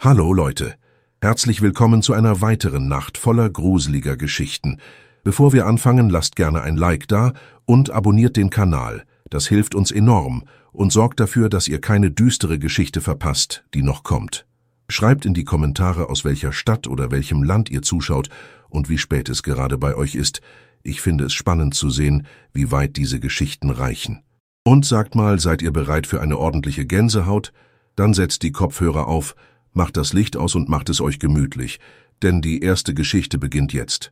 Hallo Leute, herzlich willkommen zu einer weiteren Nacht voller gruseliger Geschichten. Bevor wir anfangen, lasst gerne ein Like da und abonniert den Kanal. Das hilft uns enorm und sorgt dafür, dass ihr keine düstere Geschichte verpasst, die noch kommt. Schreibt in die Kommentare, aus welcher Stadt oder welchem Land ihr zuschaut und wie spät es gerade bei euch ist. Ich finde es spannend zu sehen, wie weit diese Geschichten reichen. Und sagt mal, seid ihr bereit für eine ordentliche Gänsehaut? Dann setzt die Kopfhörer auf, macht das Licht aus und macht es euch gemütlich, denn die erste Geschichte beginnt jetzt.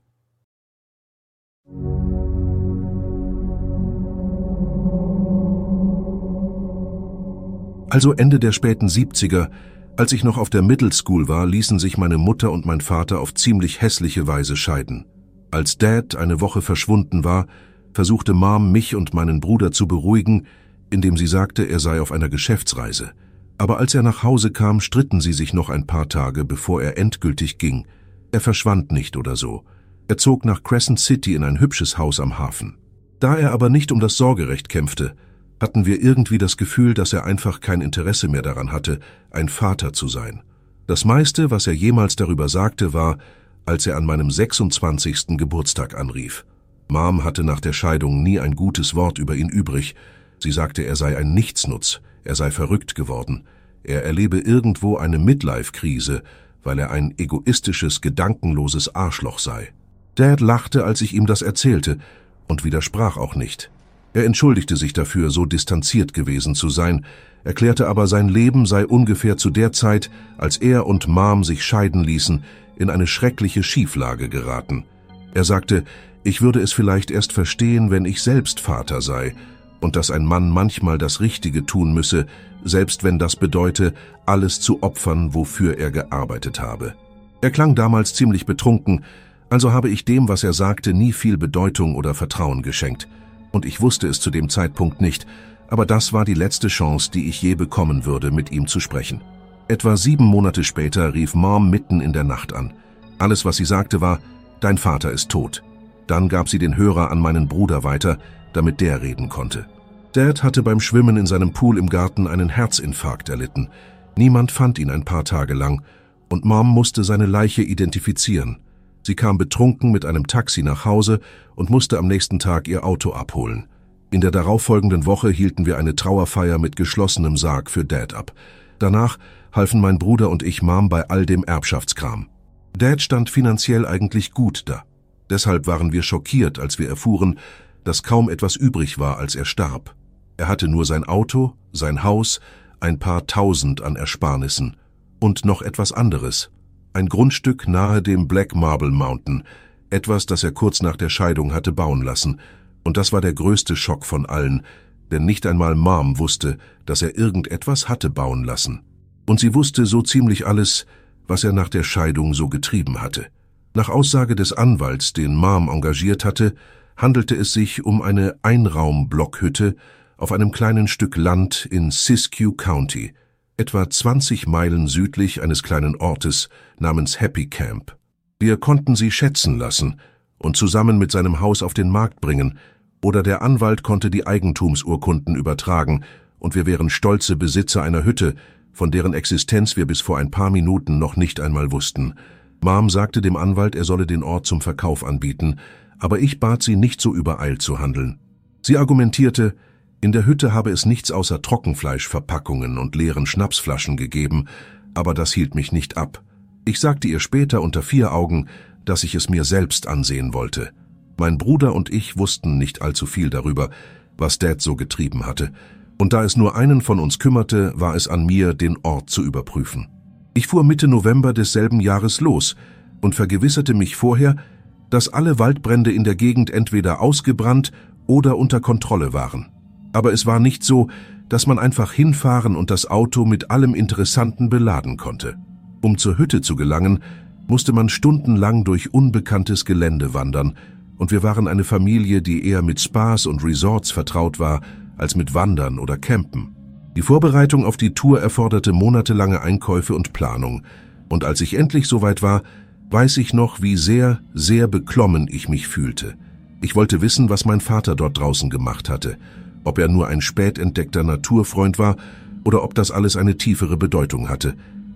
Also Ende der späten 70er, als ich noch auf der Middle School war, ließen sich meine Mutter und mein Vater auf ziemlich hässliche Weise scheiden. Als Dad eine Woche verschwunden war, versuchte Mom, mich und meinen Bruder zu beruhigen, indem sie sagte, er sei auf einer Geschäftsreise. Aber als er nach Hause kam, stritten sie sich noch ein paar Tage, bevor er endgültig ging. Er verschwand nicht oder so. Er zog nach Crescent City in ein hübsches Haus am Hafen. Da er aber nicht um das Sorgerecht kämpfte, hatten wir irgendwie das Gefühl, dass er einfach kein Interesse mehr daran hatte, ein Vater zu sein. Das meiste, was er jemals darüber sagte, war, als er an meinem 26. Geburtstag anrief. Mom hatte nach der Scheidung nie ein gutes Wort über ihn übrig. Sie sagte, er sei ein Nichtsnutz, er sei verrückt geworden. Er erlebe irgendwo eine Midlife-Krise, weil er ein egoistisches, gedankenloses Arschloch sei. Dad lachte, als ich ihm das erzählte, und widersprach auch nicht. Er entschuldigte sich dafür, so distanziert gewesen zu sein, erklärte aber, sein Leben sei ungefähr zu der Zeit, als er und Mom sich scheiden ließen, in eine schreckliche Schieflage geraten. Er sagte, ich würde es vielleicht erst verstehen, wenn ich selbst Vater sei, und dass ein Mann manchmal das Richtige tun müsse, selbst wenn das bedeute, alles zu opfern, wofür er gearbeitet habe. Er klang damals ziemlich betrunken, also habe ich dem, was er sagte, nie viel Bedeutung oder Vertrauen geschenkt. Und ich wusste es zu dem Zeitpunkt nicht, aber das war die letzte Chance, die ich je bekommen würde, mit ihm zu sprechen. Etwa 7 Monate später rief Mom mitten in der Nacht an. Alles, was sie sagte, war, dein Vater ist tot. Dann gab sie den Hörer an meinen Bruder weiter, damit der reden konnte. Dad hatte beim Schwimmen in seinem Pool im Garten einen Herzinfarkt erlitten. Niemand fand ihn ein paar Tage lang und Mom musste seine Leiche identifizieren. Sie kam betrunken mit einem Taxi nach Hause und musste am nächsten Tag ihr Auto abholen. In der darauffolgenden Woche hielten wir eine Trauerfeier mit geschlossenem Sarg für Dad ab. Danach halfen mein Bruder und ich Mom bei all dem Erbschaftskram. Dad stand finanziell eigentlich gut da. Deshalb waren wir schockiert, als wir erfuhren, dass kaum etwas übrig war, als er starb. Er hatte nur sein Auto, sein Haus, ein paar Tausend an Ersparnissen und noch etwas anderes. Ein Grundstück nahe dem Black Marble Mountain, etwas, das er kurz nach der Scheidung hatte bauen lassen. Und das war der größte Schock von allen, denn nicht einmal Mom wusste, dass er irgendetwas hatte bauen lassen. Und sie wusste so ziemlich alles, was er nach der Scheidung so getrieben hatte. Nach Aussage des Anwalts, den Mom engagiert hatte, handelte es sich um eine Einraumblockhütte auf einem kleinen Stück Land in Siskiyou County, etwa 20 Meilen südlich eines kleinen Ortes namens Happy Camp. Wir konnten sie schätzen lassen und zusammen mit seinem Haus auf den Markt bringen, oder der Anwalt konnte die Eigentumsurkunden übertragen und wir wären stolze Besitzer einer Hütte, von deren Existenz wir bis vor ein paar Minuten noch nicht einmal wussten. Mom sagte dem Anwalt, er solle den Ort zum Verkauf anbieten, aber ich bat sie, nicht so übereilt zu handeln. Sie argumentierte, in der Hütte habe es nichts außer Trockenfleischverpackungen und leeren Schnapsflaschen gegeben, aber das hielt mich nicht ab. Ich sagte ihr später unter 4 Augen, dass ich es mir selbst ansehen wollte. Mein Bruder und ich wussten nicht allzu viel darüber, was Dad so getrieben hatte, und da es nur einen von uns kümmerte, war es an mir, den Ort zu überprüfen. Ich fuhr Mitte November desselben Jahres los und vergewisserte mich vorher, dass alle Waldbrände in der Gegend entweder ausgebrannt oder unter Kontrolle waren. Aber es war nicht so, dass man einfach hinfahren und das Auto mit allem Interessanten beladen konnte. Um zur Hütte zu gelangen, musste man stundenlang durch unbekanntes Gelände wandern, und wir waren eine Familie, die eher mit Spas und Resorts vertraut war, als mit Wandern oder Campen. Die Vorbereitung auf die Tour erforderte monatelange Einkäufe und Planung, und als ich endlich soweit war, weiß ich noch, wie sehr, sehr beklommen ich mich fühlte. Ich wollte wissen, was mein Vater dort draußen gemacht hatte, ob er nur ein spät entdeckter Naturfreund war oder ob das alles eine tiefere Bedeutung hatte.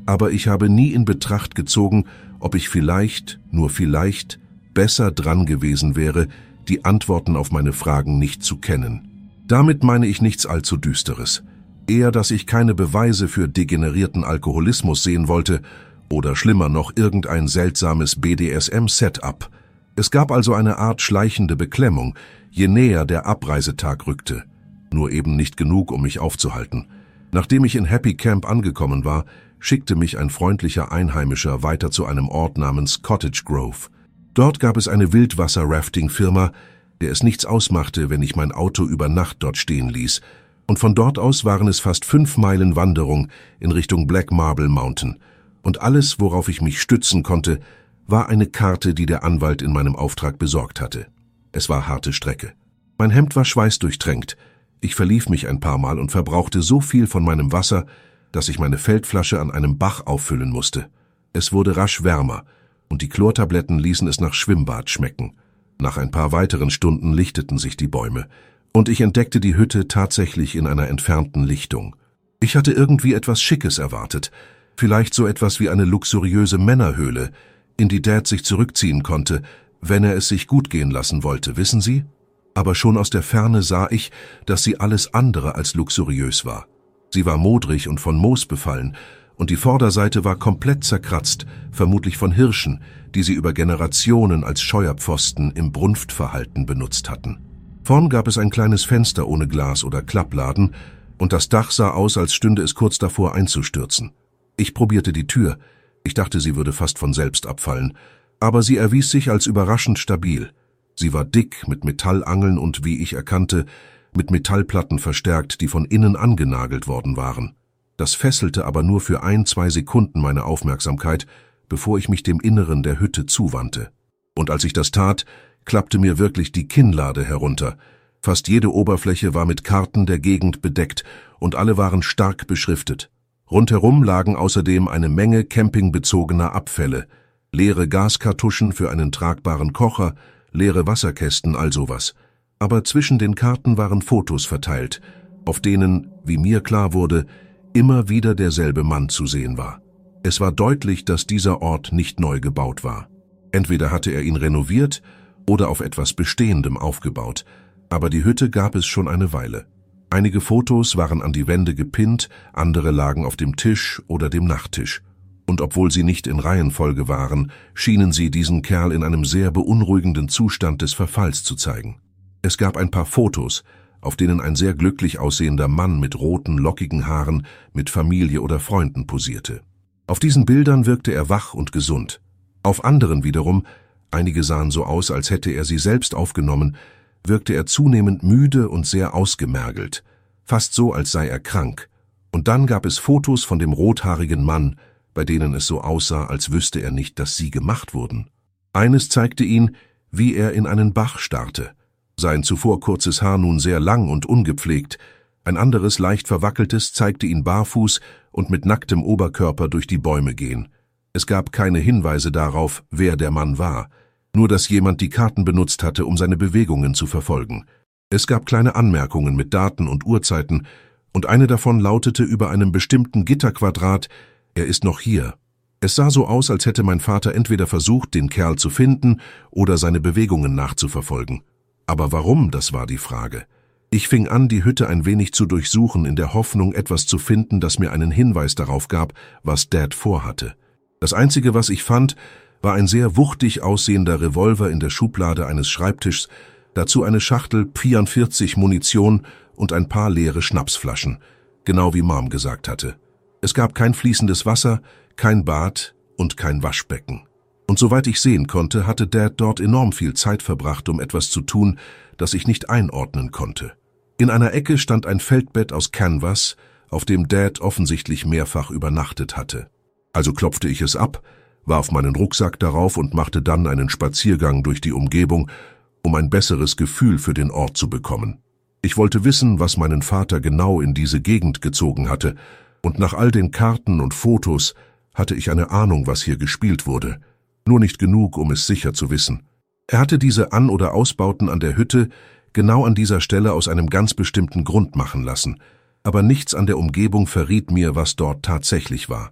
aber ich habe nie in Betracht gezogen, ob ich vielleicht, nur vielleicht, besser dran gewesen wäre, die Antworten auf meine Fragen nicht zu kennen. Damit meine ich nichts allzu Düsteres. Eher, dass ich keine Beweise für degenerierten Alkoholismus sehen wollte oder schlimmer noch irgendein seltsames BDSM-Setup. Es gab also eine Art schleichende Beklemmung, je näher der Abreisetag rückte. Nur eben nicht genug, um mich aufzuhalten. Nachdem ich in Happy Camp angekommen war, schickte mich ein freundlicher Einheimischer weiter zu einem Ort namens Cottage Grove. Dort gab es eine Wildwasser-Rafting-Firma, der es nichts ausmachte, wenn ich mein Auto über Nacht dort stehen ließ, und von dort aus waren es fast 5 Meilen Wanderung in Richtung Black Marble Mountain, und alles, worauf ich mich stützen konnte, war eine Karte, die der Anwalt in meinem Auftrag besorgt hatte. Es war harte Strecke. Mein Hemd war schweißdurchtränkt. Ich verlief mich ein paar Mal und verbrauchte so viel von meinem Wasser, dass ich meine Feldflasche an einem Bach auffüllen musste. Es wurde rasch wärmer, und die Chlortabletten ließen es nach Schwimmbad schmecken. Nach ein paar weiteren Stunden lichteten sich die Bäume, und ich entdeckte die Hütte tatsächlich in einer entfernten Lichtung. Ich hatte irgendwie etwas Schickes erwartet, vielleicht so etwas wie eine luxuriöse Männerhöhle, in die Dad sich zurückziehen konnte, wenn er es sich gut gehen lassen wollte, wissen Sie? Aber schon aus der Ferne sah ich, dass sie alles andere als luxuriös war. Sie war modrig und von Moos befallen, und die Vorderseite war komplett zerkratzt, vermutlich von Hirschen, die sie über Generationen als Scheuerpfosten im Brunftverhalten benutzt hatten. Vorn gab es ein kleines Fenster ohne Glas oder Klappladen, und das Dach sah aus, als stünde es kurz davor einzustürzen. Ich probierte die Tür. Ich dachte, sie würde fast von selbst abfallen, aber sie erwies sich als überraschend stabil. Sie war dick mit Metallangeln und, wie ich erkannte, mit Metallplatten verstärkt, die von innen angenagelt worden waren. Das fesselte aber nur für 1-2 Sekunden meine Aufmerksamkeit, bevor ich mich dem Inneren der Hütte zuwandte. Und als ich das tat, klappte mir wirklich die Kinnlade herunter. Fast jede Oberfläche war mit Karten der Gegend bedeckt und alle waren stark beschriftet. Rundherum lagen außerdem eine Menge campingbezogener Abfälle, leere Gaskartuschen für einen tragbaren Kocher, leere Wasserkästen, all sowas. Aber zwischen den Karten waren Fotos verteilt, auf denen, wie mir klar wurde, immer wieder derselbe Mann zu sehen war. Es war deutlich, dass dieser Ort nicht neu gebaut war. Entweder hatte er ihn renoviert oder auf etwas Bestehendem aufgebaut, aber die Hütte gab es schon eine Weile. Einige Fotos waren an die Wände gepinnt, andere lagen auf dem Tisch oder dem Nachttisch. Und obwohl sie nicht in Reihenfolge waren, schienen sie diesen Kerl in einem sehr beunruhigenden Zustand des Verfalls zu zeigen. Es gab ein paar Fotos, auf denen ein sehr glücklich aussehender Mann mit roten, lockigen Haaren mit Familie oder Freunden posierte. Auf diesen Bildern wirkte er wach und gesund. Auf anderen wiederum, einige sahen so aus, als hätte er sie selbst aufgenommen, wirkte er zunehmend müde und sehr ausgemergelt, fast so, als sei er krank. Und dann gab es Fotos von dem rothaarigen Mann, bei denen es so aussah, als wüsste er nicht, dass sie gemacht wurden. Eines zeigte ihn, wie er in einen Bach starrte. Sein zuvor kurzes Haar nun sehr lang und ungepflegt. Ein anderes, leicht verwackeltes, zeigte ihn barfuß und mit nacktem Oberkörper durch die Bäume gehen. Es gab keine Hinweise darauf, wer der Mann war, nur dass jemand die Karten benutzt hatte, um seine Bewegungen zu verfolgen. Es gab kleine Anmerkungen mit Daten und Uhrzeiten, und eine davon lautete über einem bestimmten Gitterquadrat: Er ist noch hier. Es sah so aus, als hätte mein Vater entweder versucht, den Kerl zu finden oder seine Bewegungen nachzuverfolgen. Aber warum, das war die Frage. Ich fing an, die Hütte ein wenig zu durchsuchen, in der Hoffnung, etwas zu finden, das mir einen Hinweis darauf gab, was Dad vorhatte. Das Einzige, was ich fand, war ein sehr wuchtig aussehender Revolver in der Schublade eines Schreibtischs, dazu eine Schachtel 44 Munition und ein paar leere Schnapsflaschen, genau wie Mom gesagt hatte. Es gab kein fließendes Wasser, kein Bad und kein Waschbecken. Und soweit ich sehen konnte, hatte Dad dort enorm viel Zeit verbracht, um etwas zu tun, das ich nicht einordnen konnte. In einer Ecke stand ein Feldbett aus Canvas, auf dem Dad offensichtlich mehrfach übernachtet hatte. Also klopfte ich es ab, warf meinen Rucksack darauf und machte dann einen Spaziergang durch die Umgebung, um ein besseres Gefühl für den Ort zu bekommen. Ich wollte wissen, was meinen Vater genau in diese Gegend gezogen hatte, und nach all den Karten und Fotos hatte ich eine Ahnung, was hier gespielt wurde, nur nicht genug, um es sicher zu wissen. Er hatte diese An- oder Ausbauten an der Hütte genau an dieser Stelle aus einem ganz bestimmten Grund machen lassen, aber nichts an der Umgebung verriet mir, was dort tatsächlich war.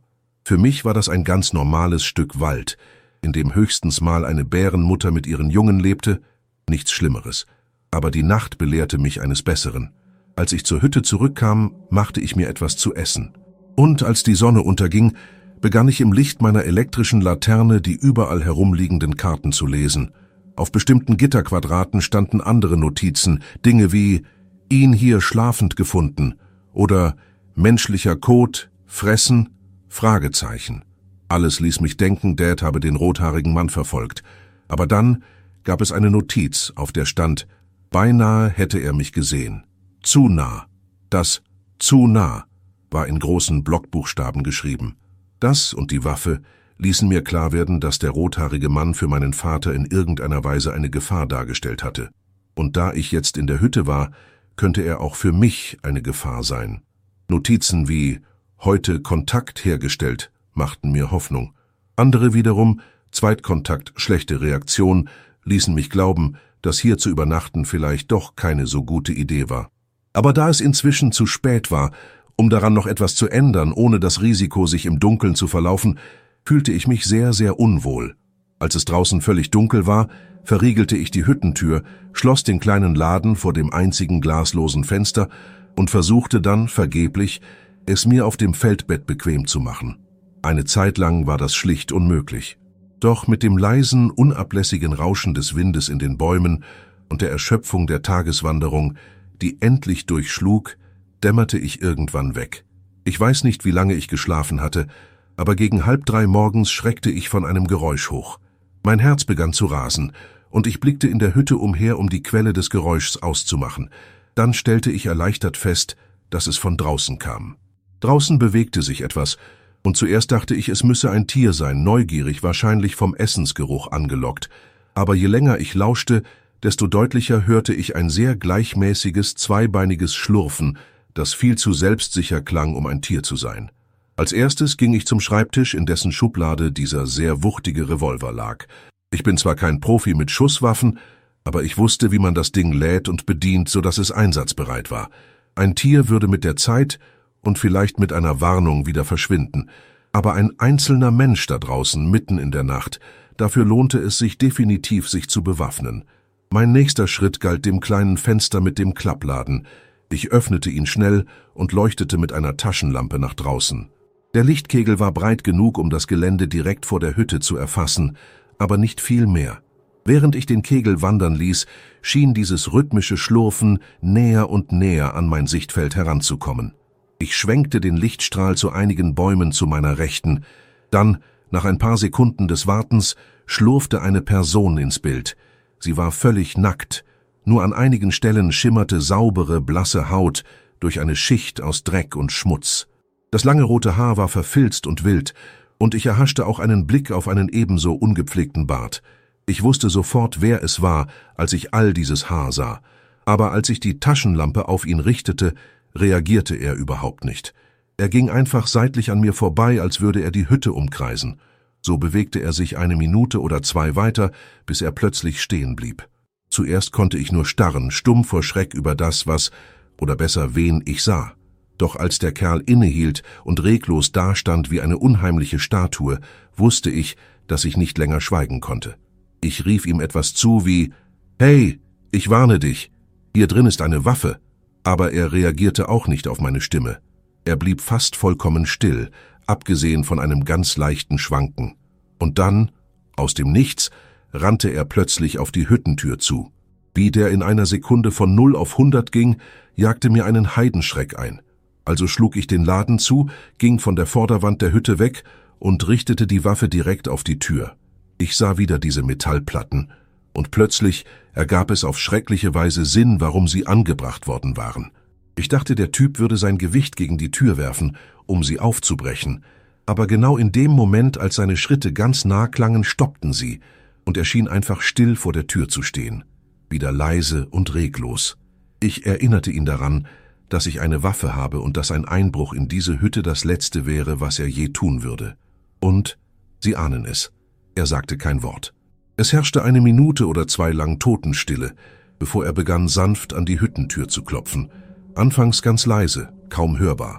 Für mich war das ein ganz normales Stück Wald, in dem höchstens mal eine Bärenmutter mit ihren Jungen lebte, nichts Schlimmeres. Aber die Nacht belehrte mich eines Besseren. Als ich zur Hütte zurückkam, machte ich mir etwas zu essen. Und als die Sonne unterging, begann ich im Licht meiner elektrischen Laterne die überall herumliegenden Karten zu lesen. Auf bestimmten Gitterquadraten standen andere Notizen, Dinge wie »ihn hier schlafend gefunden« oder »menschlicher Kot, fressen«, Fragezeichen. Alles ließ mich denken, Dad habe den rothaarigen Mann verfolgt. Aber dann gab es eine Notiz, auf der stand, beinahe hätte er mich gesehen. Zu nah. Das »zu nah« war in großen Blockbuchstaben geschrieben. Das und die Waffe ließen mir klar werden, dass der rothaarige Mann für meinen Vater in irgendeiner Weise eine Gefahr dargestellt hatte. Und da ich jetzt in der Hütte war, könnte er auch für mich eine Gefahr sein. Notizen wie »heute Kontakt hergestellt« machten mir Hoffnung. Andere wiederum, Zweitkontakt, schlechte Reaktion, ließen mich glauben, dass hier zu übernachten vielleicht doch keine so gute Idee war. Aber da es inzwischen zu spät war, um daran noch etwas zu ändern, ohne das Risiko, sich im Dunkeln zu verlaufen, fühlte ich mich sehr, sehr unwohl. Als es draußen völlig dunkel war, verriegelte ich die Hüttentür, schloss den kleinen Laden vor dem einzigen glaslosen Fenster und versuchte dann, vergeblich, es mir auf dem Feldbett bequem zu machen. Eine Zeit lang war das schlicht unmöglich. Doch mit dem leisen, unablässigen Rauschen des Windes in den Bäumen und der Erschöpfung der Tageswanderung, die endlich durchschlug, dämmerte ich irgendwann weg. Ich weiß nicht, wie lange ich geschlafen hatte, aber gegen 2:30 morgens schreckte ich von einem Geräusch hoch. Mein Herz begann zu rasen, und ich blickte in der Hütte umher, um die Quelle des Geräuschs auszumachen. Dann stellte ich erleichtert fest, dass es von draußen kam. Draußen bewegte sich etwas, und zuerst dachte ich, es müsse ein Tier sein, neugierig, wahrscheinlich vom Essensgeruch angelockt. Aber je länger ich lauschte, desto deutlicher hörte ich ein sehr gleichmäßiges, zweibeiniges Schlurfen, das viel zu selbstsicher klang, um ein Tier zu sein. Als erstes ging ich zum Schreibtisch, in dessen Schublade dieser sehr wuchtige Revolver lag. Ich bin zwar kein Profi mit Schusswaffen, aber ich wusste, wie man das Ding lädt und bedient, sodass es einsatzbereit war. Ein Tier würde mit der Zeit und vielleicht mit einer Warnung wieder verschwinden. Aber ein einzelner Mensch da draußen, mitten in der Nacht, dafür lohnte es sich definitiv, sich zu bewaffnen. Mein nächster Schritt galt dem kleinen Fenster mit dem Klappladen. Ich öffnete ihn schnell und leuchtete mit einer Taschenlampe nach draußen. Der Lichtkegel war breit genug, um das Gelände direkt vor der Hütte zu erfassen, aber nicht viel mehr. Während ich den Kegel wandern ließ, schien dieses rhythmische Schlurfen näher und näher an mein Sichtfeld heranzukommen. Ich schwenkte den Lichtstrahl zu einigen Bäumen zu meiner Rechten. Dann, nach ein paar Sekunden des Wartens, schlurfte eine Person ins Bild. Sie war völlig nackt. Nur an einigen Stellen schimmerte saubere, blasse Haut durch eine Schicht aus Dreck und Schmutz. Das lange rote Haar war verfilzt und wild, und ich erhaschte auch einen Blick auf einen ebenso ungepflegten Bart. Ich wusste sofort, wer es war, als ich all dieses Haar sah. Aber als ich die Taschenlampe auf ihn richtete, reagierte er überhaupt nicht. Er ging einfach seitlich an mir vorbei, als würde er die Hütte umkreisen. So bewegte er sich 1 Minute oder 2 weiter, bis er plötzlich stehen blieb. Zuerst konnte ich nur starren, stumm vor Schreck über das, was, oder besser wen ich sah. Doch als der Kerl innehielt und reglos dastand wie eine unheimliche Statue, wusste ich, dass ich nicht länger schweigen konnte. Ich rief ihm etwas zu wie, »Hey, ich warne dich, hier drin ist eine Waffe«, aber er reagierte auch nicht auf meine Stimme. Er blieb fast vollkommen still, abgesehen von einem ganz leichten Schwanken. Und dann, aus dem Nichts, rannte er plötzlich auf die Hüttentür zu. Wie der in einer Sekunde von 0 auf 100 ging, jagte mir einen Heidenschreck ein. Also schlug ich den Laden zu, ging von der Vorderwand der Hütte weg und richtete die Waffe direkt auf die Tür. Ich sah wieder diese Metallplatten, und plötzlich ergab es auf schreckliche Weise Sinn, warum sie angebracht worden waren. Ich dachte, der Typ würde sein Gewicht gegen die Tür werfen, um sie aufzubrechen. Aber genau in dem Moment, als seine Schritte ganz nah klangen, stoppten sie, und er schien einfach still vor der Tür zu stehen. Wieder leise und reglos. Ich erinnerte ihn daran, dass ich eine Waffe habe und dass ein Einbruch in diese Hütte das Letzte wäre, was er je tun würde. Und, Sie ahnen es, er sagte kein Wort. Es herrschte 1 Minute oder 2 lang Totenstille, bevor er begann, sanft an die Hüttentür zu klopfen. Anfangs ganz leise, kaum hörbar.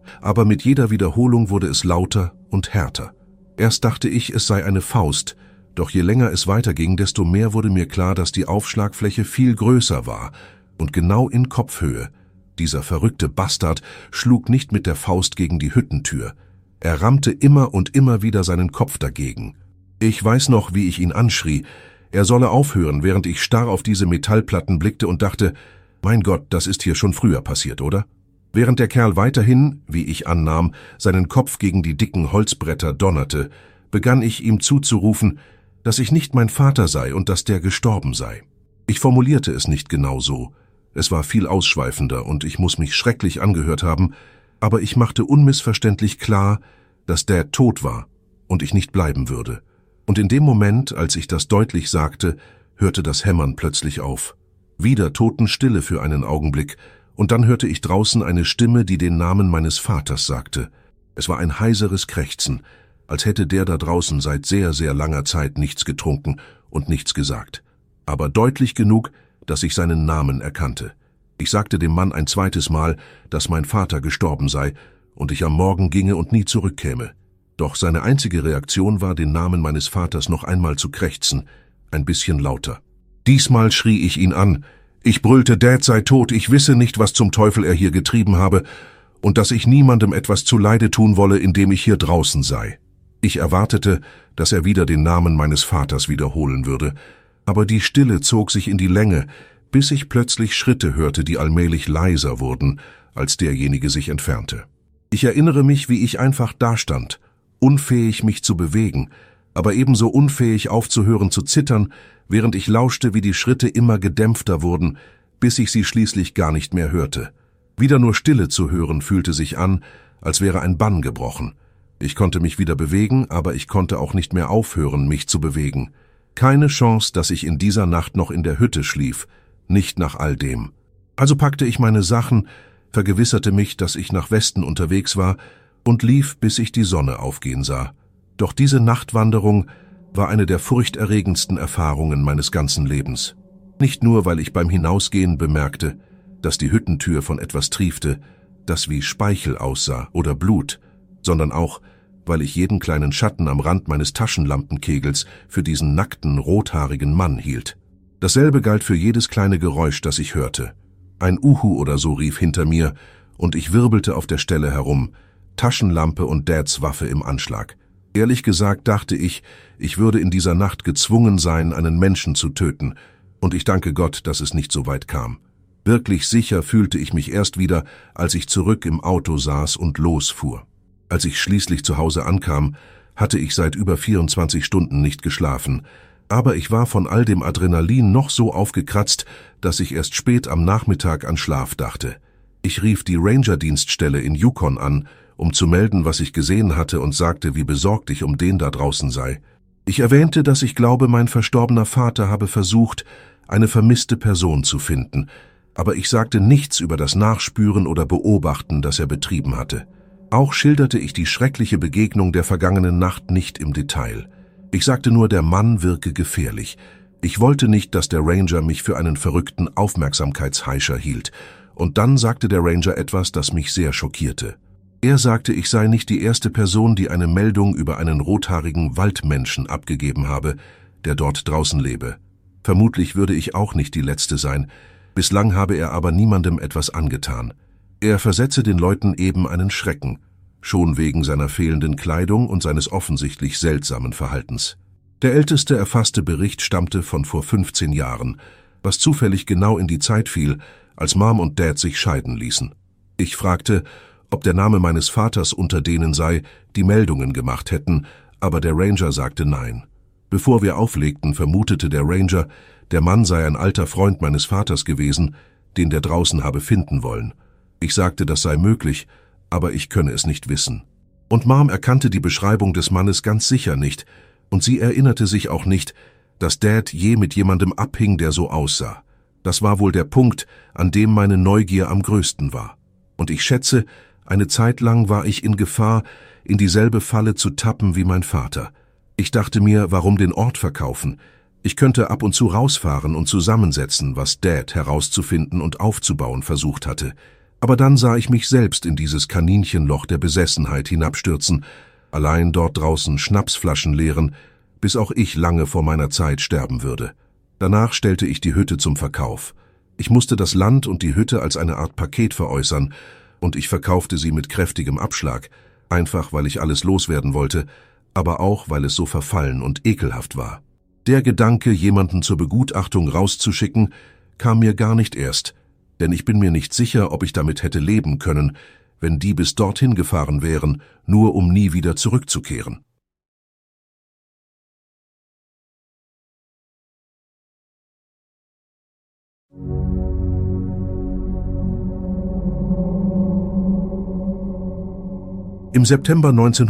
Aber mit jeder Wiederholung wurde es lauter und härter. Erst dachte ich, es sei eine Faust, doch je länger es weiterging, desto mehr wurde mir klar, dass die Aufschlagfläche viel größer war und genau in Kopfhöhe. Dieser verrückte Bastard schlug nicht mit der Faust gegen die Hüttentür. Er rammte immer und immer wieder seinen Kopf dagegen. Ich weiß noch, wie ich ihn anschrie. Er solle aufhören, während ich starr auf diese Metallplatten blickte und dachte, mein Gott, das ist hier schon früher passiert, oder? Während der Kerl weiterhin, wie ich annahm, seinen Kopf gegen die dicken Holzbretter donnerte, begann ich ihm zuzurufen, dass ich nicht mein Vater sei und dass der gestorben sei. Ich formulierte es nicht genau so. Es war viel ausschweifender und ich muss mich schrecklich angehört haben, aber ich machte unmissverständlich klar, dass Dad tot war und ich nicht bleiben würde. Und in dem Moment, als ich das deutlich sagte, hörte das Hämmern plötzlich auf. Wieder Totenstille für einen Augenblick, und dann hörte ich draußen eine Stimme, die den Namen meines Vaters sagte. Es war ein heiseres Krächzen, als hätte der da draußen seit sehr, sehr langer Zeit nichts getrunken und nichts gesagt. Aber deutlich genug, dass ich seinen Namen erkannte. Ich sagte dem Mann ein zweites Mal, dass mein Vater gestorben sei und ich am Morgen ginge und nie zurückkäme. Doch seine einzige Reaktion war, den Namen meines Vaters noch einmal zu krächzen, ein bisschen lauter. Diesmal schrie ich ihn an. Ich brüllte, Dad sei tot, ich wisse nicht, was zum Teufel er hier getrieben habe und dass ich niemandem etwas zuleide tun wolle, indem ich hier draußen sei. Ich erwartete, dass er wieder den Namen meines Vaters wiederholen würde, aber die Stille zog sich in die Länge, bis ich plötzlich Schritte hörte, die allmählich leiser wurden, als derjenige sich entfernte. Ich erinnere mich, wie ich einfach dastand, unfähig mich zu bewegen, aber ebenso unfähig aufzuhören zu zittern, während ich lauschte, wie die Schritte immer gedämpfter wurden, bis ich sie schließlich gar nicht mehr hörte. Wieder nur Stille zu hören fühlte sich an, als wäre ein Bann gebrochen. Ich konnte mich wieder bewegen, aber ich konnte auch nicht mehr aufhören, mich zu bewegen. Keine Chance, dass ich in dieser Nacht noch in der Hütte schlief, nicht nach all dem. Also packte ich meine Sachen, vergewisserte mich, dass ich nach Westen unterwegs war und lief, bis ich die Sonne aufgehen sah. Doch diese Nachtwanderung war eine der furchterregendsten Erfahrungen meines ganzen Lebens. Nicht nur, weil ich beim Hinausgehen bemerkte, dass die Hüttentür von etwas triefte, das wie Speichel aussah oder Blut, sondern auch, weil ich jeden kleinen Schatten am Rand meines Taschenlampenkegels für diesen nackten, rothaarigen Mann hielt. Dasselbe galt für jedes kleine Geräusch, das ich hörte. Ein Uhu oder so rief hinter mir, und ich wirbelte auf der Stelle herum, Taschenlampe und Dads Waffe im Anschlag. Ehrlich gesagt dachte ich, ich würde in dieser Nacht gezwungen sein, einen Menschen zu töten, und ich danke Gott, dass es nicht so weit kam. Wirklich sicher fühlte ich mich erst wieder, als ich zurück im Auto saß und losfuhr. Als ich schließlich zu Hause ankam, hatte ich seit über 24 Stunden nicht geschlafen, aber ich war von all dem Adrenalin noch so aufgekratzt, dass ich erst spät am Nachmittag an Schlaf dachte. Ich rief die Ranger-Dienststelle in Yukon an, um zu melden, was ich gesehen hatte, und sagte, wie besorgt ich um den da draußen sei. Ich erwähnte, dass ich glaube, mein verstorbener Vater habe versucht, eine vermisste Person zu finden, aber ich sagte nichts über das Nachspüren oder Beobachten, das er betrieben hatte. Auch schilderte ich die schreckliche Begegnung der vergangenen Nacht nicht im Detail. Ich sagte nur, der Mann wirke gefährlich. Ich wollte nicht, dass der Ranger mich für einen verrückten Aufmerksamkeitsheischer hielt. Und dann sagte der Ranger etwas, das mich sehr schockierte. Er sagte, ich sei nicht die erste Person, die eine Meldung über einen rothaarigen Waldmenschen abgegeben habe, der dort draußen lebe. Vermutlich würde ich auch nicht die Letzte sein. Bislang habe er aber niemandem etwas angetan. Er versetze den Leuten eben einen Schrecken, schon wegen seiner fehlenden Kleidung und seines offensichtlich seltsamen Verhaltens. Der älteste erfasste Bericht stammte von vor 15 Jahren, was zufällig genau in die Zeit fiel, als Mom und Dad sich scheiden ließen. Ich fragte, ob der Name meines Vaters unter denen sei, die Meldungen gemacht hätten, aber der Ranger sagte nein. Bevor wir auflegten, vermutete der Ranger, der Mann sei ein alter Freund meines Vaters gewesen, den der draußen habe finden wollen. Ich sagte, das sei möglich, aber ich könne es nicht wissen. Und Mom erkannte die Beschreibung des Mannes ganz sicher nicht, und sie erinnerte sich auch nicht, dass Dad je mit jemandem abhing, der so aussah. Das war wohl der Punkt, an dem meine Neugier am größten war. Und ich schätze, eine Zeit lang war ich in Gefahr, in dieselbe Falle zu tappen wie mein Vater. Ich dachte mir, warum den Ort verkaufen? Ich könnte ab und zu rausfahren und zusammensetzen, was Dad herauszufinden und aufzubauen versucht hatte. Aber dann sah ich mich selbst in dieses Kaninchenloch der Besessenheit hinabstürzen, allein dort draußen Schnapsflaschen leeren, bis auch ich lange vor meiner Zeit sterben würde. Danach stellte ich die Hütte zum Verkauf. Ich musste das Land und die Hütte als eine Art Paket veräußern, und ich verkaufte sie mit kräftigem Abschlag, einfach weil ich alles loswerden wollte, aber auch weil es so verfallen und ekelhaft war. Der Gedanke, jemanden zur Begutachtung rauszuschicken, kam mir gar nicht erst, denn ich bin mir nicht sicher, ob ich damit hätte leben können, wenn die bis dorthin gefahren wären, nur um nie wieder zurückzukehren. Im September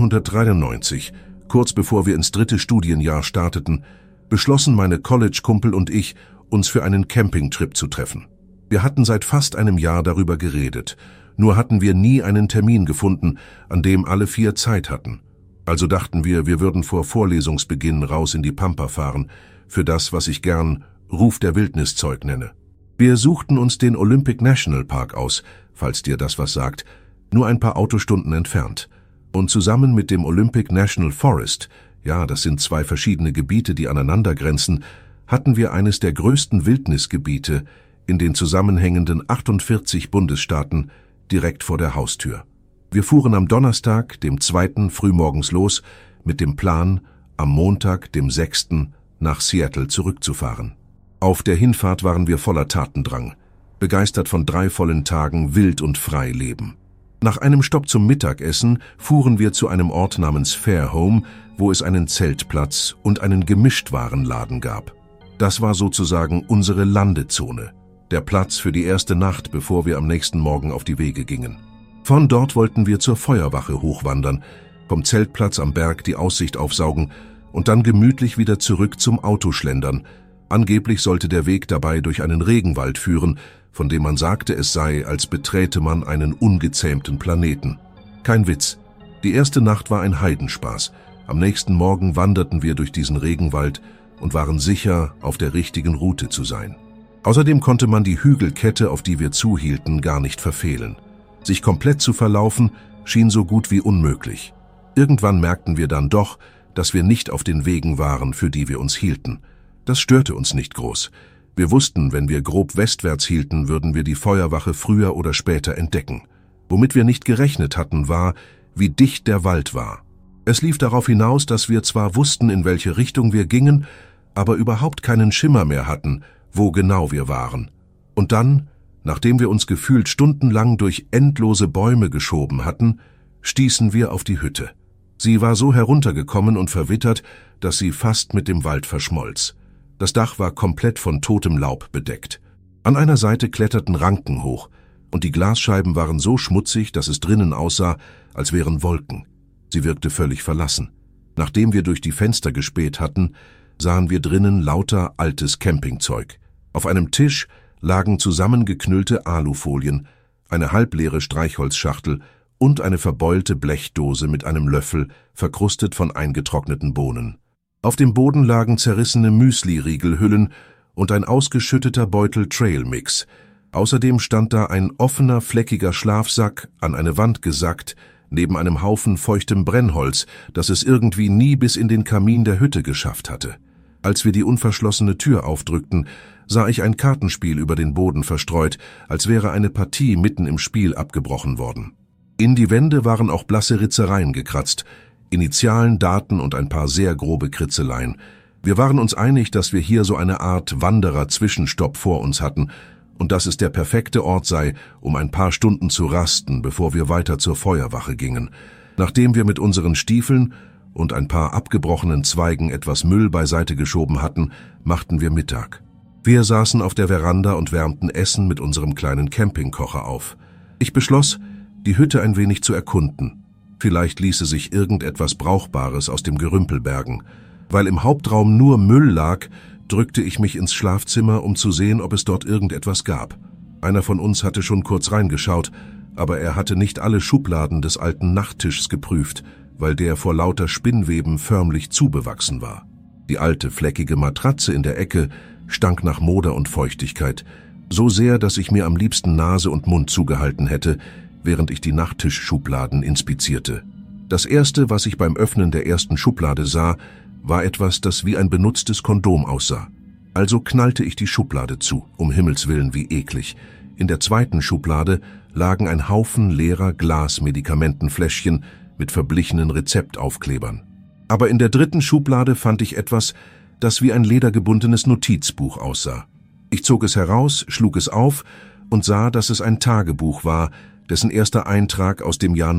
1993, kurz bevor wir ins 3. Studienjahr starteten, beschlossen meine College-Kumpel und ich, uns für einen Campingtrip zu treffen. Wir hatten seit fast einem Jahr darüber geredet, nur hatten wir nie einen Termin gefunden, an dem alle 4 Zeit hatten. Also dachten wir, wir würden vor Vorlesungsbeginn raus in die Pampa fahren, für das, was ich gern Ruf der Wildniszeug nenne. Wir suchten uns den Olympic National Park aus, falls dir das was sagt, nur ein paar Autostunden entfernt. Und zusammen mit dem Olympic National Forest, ja, das sind 2 verschiedene Gebiete, die aneinander grenzen, hatten wir eines der größten Wildnisgebiete in den zusammenhängenden 48 Bundesstaaten direkt vor der Haustür. Wir fuhren am Donnerstag, dem 2. frühmorgens los, mit dem Plan, am Montag, dem 6. nach Seattle zurückzufahren. Auf der Hinfahrt waren wir voller Tatendrang, begeistert von 3 vollen Tagen wild und frei leben. Nach einem Stopp zum Mittagessen fuhren wir zu einem Ort namens Fairhome, wo es einen Zeltplatz und einen Gemischtwarenladen gab. Das war sozusagen unsere Landezone, der Platz für die erste Nacht, bevor wir am nächsten Morgen auf die Wege gingen. Von dort wollten wir zur Feuerwache hochwandern, vom Zeltplatz am Berg die Aussicht aufsaugen und dann gemütlich wieder zurück zum Auto schlendern. Angeblich sollte der Weg dabei durch einen Regenwald führen, von dem man sagte, es sei, als beträte man einen ungezähmten Planeten. Kein Witz. Die erste Nacht war ein Heidenspaß. Am nächsten Morgen wanderten wir durch diesen Regenwald und waren sicher, auf der richtigen Route zu sein. Außerdem konnte man die Hügelkette, auf die wir zuhielten, gar nicht verfehlen. Sich komplett zu verlaufen, schien so gut wie unmöglich. Irgendwann merkten wir dann doch, dass wir nicht auf den Wegen waren, für die wir uns hielten. Das störte uns nicht groß. Wir wussten, wenn wir grob westwärts hielten, würden wir die Feuerwache früher oder später entdecken. Womit wir nicht gerechnet hatten, war, wie dicht der Wald war. Es lief darauf hinaus, dass wir zwar wussten, in welche Richtung wir gingen, aber überhaupt keinen Schimmer mehr hatten, wo genau wir waren. Und dann, nachdem wir uns gefühlt stundenlang durch endlose Bäume geschoben hatten, stießen wir auf die Hütte. Sie war so heruntergekommen und verwittert, dass sie fast mit dem Wald verschmolz. Das Dach war komplett von totem Laub bedeckt. An einer Seite kletterten Ranken hoch, und die Glasscheiben waren so schmutzig, dass es drinnen aussah, als wären Wolken. Sie wirkte völlig verlassen. Nachdem wir durch die Fenster gespäht hatten, sahen wir drinnen lauter altes Campingzeug. Auf einem Tisch lagen zusammengeknüllte Alufolien, eine halbleere Streichholzschachtel und eine verbeulte Blechdose mit einem Löffel, verkrustet von eingetrockneten Bohnen. Auf dem Boden lagen zerrissene Müsli-Riegelhüllen und ein ausgeschütteter Beutel Trailmix. Außerdem stand da ein offener, fleckiger Schlafsack, an eine Wand gesackt, neben einem Haufen feuchtem Brennholz, das es irgendwie nie bis in den Kamin der Hütte geschafft hatte. Als wir die unverschlossene Tür aufdrückten, sah ich ein Kartenspiel über den Boden verstreut, als wäre eine Partie mitten im Spiel abgebrochen worden. In die Wände waren auch blasse Ritzereien gekratzt, Initialen, Daten und ein paar sehr grobe Kritzeleien. Wir waren uns einig, dass wir hier so eine Art Wanderer-Zwischenstopp vor uns hatten und dass es der perfekte Ort sei, um ein paar Stunden zu rasten, bevor wir weiter zur Feuerwache gingen. Nachdem wir mit unseren Stiefeln und ein paar abgebrochenen Zweigen etwas Müll beiseite geschoben hatten, machten wir Mittag. Wir saßen auf der Veranda und wärmten Essen mit unserem kleinen Campingkocher auf. Ich beschloss, die Hütte ein wenig zu erkunden. Vielleicht ließe sich irgendetwas Brauchbares aus dem Gerümpel bergen. Weil im Hauptraum nur Müll lag, drückte ich mich ins Schlafzimmer, um zu sehen, ob es dort irgendetwas gab. Einer von uns hatte schon kurz reingeschaut, aber er hatte nicht alle Schubladen des alten Nachttischs geprüft, weil der vor lauter Spinnweben förmlich zubewachsen war. Die alte, fleckige Matratze in der Ecke stank nach Moder und Feuchtigkeit, So sehr, dass ich mir am liebsten Nase und Mund zugehalten hätte, während ich die Nachttischschubladen inspizierte. Das Erste, was ich beim Öffnen der ersten Schublade sah, war etwas, das wie ein benutztes Kondom aussah. Also knallte ich die Schublade zu, um Himmels Willen, wie eklig. In der zweiten Schublade lagen ein Haufen leerer Glas-Medikamentenfläschchen mit verblichenen Rezeptaufklebern. Aber in der dritten Schublade fand ich etwas, das wie ein ledergebundenes Notizbuch aussah. Ich zog es heraus, schlug es auf und sah, dass es ein Tagebuch war, dessen erster Eintrag aus dem Jahr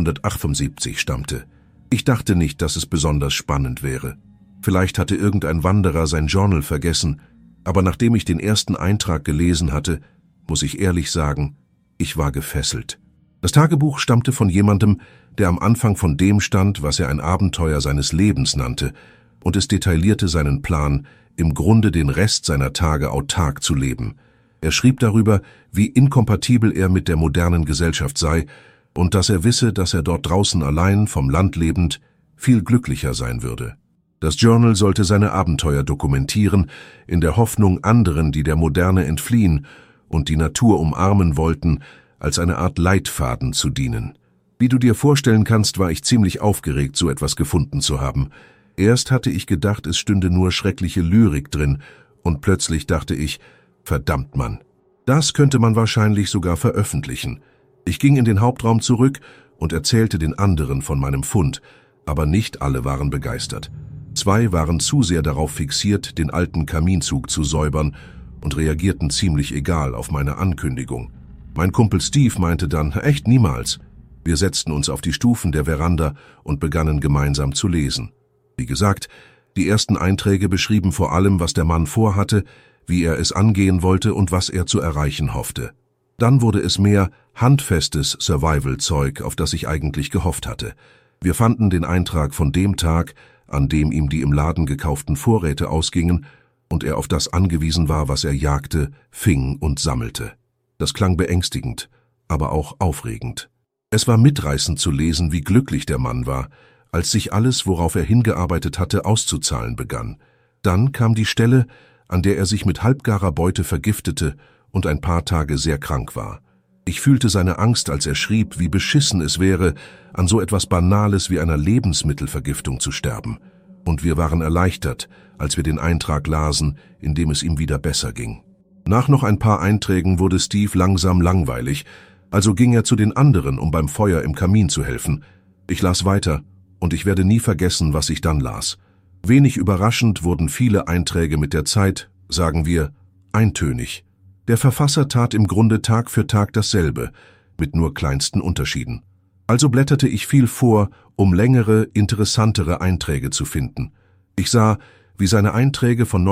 1978 stammte. Ich dachte nicht, dass es besonders spannend wäre. Vielleicht hatte irgendein Wanderer sein Journal vergessen, aber nachdem ich den ersten Eintrag gelesen hatte, muss ich ehrlich sagen, ich war gefesselt. Das Tagebuch stammte von jemandem, der am Anfang von dem stand, was er ein Abenteuer seines Lebens nannte, und es detaillierte seinen Plan, im Grunde den Rest seiner Tage autark zu leben. Er schrieb darüber, wie inkompatibel er mit der modernen Gesellschaft sei und dass er wisse, dass er dort draußen allein, vom Land lebend, viel glücklicher sein würde. Das Journal sollte seine Abenteuer dokumentieren, in der Hoffnung, anderen, die der Moderne entfliehen und die Natur umarmen wollten, als eine Art Leitfaden zu dienen. Wie du dir vorstellen kannst, war ich ziemlich aufgeregt, so etwas gefunden zu haben. Erst hatte ich gedacht, es stünde nur schreckliche Lyrik drin, und plötzlich dachte ich, verdammt Mann, das könnte man wahrscheinlich sogar veröffentlichen. Ich ging in den Hauptraum zurück und erzählte den anderen von meinem Fund, aber nicht alle waren begeistert. 2 waren zu sehr darauf fixiert, den alten Kaminzug zu säubern und reagierten ziemlich egal auf meine Ankündigung. Mein Kumpel Steve meinte dann, echt niemals. Wir setzten uns auf die Stufen der Veranda und begannen gemeinsam zu lesen. Wie gesagt, die ersten Einträge beschrieben vor allem, was der Mann vorhatte, wie er es angehen wollte und was er zu erreichen hoffte. Dann wurde es mehr handfestes Survival-Zeug, auf das ich eigentlich gehofft hatte. Wir fanden den Eintrag von dem Tag, an dem ihm die im Laden gekauften Vorräte ausgingen und er auf das angewiesen war, was er jagte, fing und sammelte. Das klang beängstigend, aber auch aufregend. Es war mitreißend zu lesen, wie glücklich der Mann war, als sich alles, worauf er hingearbeitet hatte, auszuzahlen begann. Dann kam die Stelle, an der er sich mit halbgarer Beute vergiftete und ein paar Tage sehr krank war. Ich fühlte seine Angst, als er schrieb, wie beschissen es wäre, an so etwas Banales wie einer Lebensmittelvergiftung zu sterben. Und wir waren erleichtert, als wir den Eintrag lasen, in dem es ihm wieder besser ging. Nach noch ein paar Einträgen wurde Steve langsam langweilig, also ging er zu den anderen, um beim Feuer im Kamin zu helfen. Ich las weiter, und ich werde nie vergessen, was ich dann las. Wenig überraschend wurden viele Einträge mit der Zeit, sagen wir, eintönig. Der Verfasser tat im Grunde Tag für Tag dasselbe, mit nur kleinsten Unterschieden. Also blätterte ich viel vor, um längere, interessantere Einträge zu finden. Ich sah, wie seine Einträge von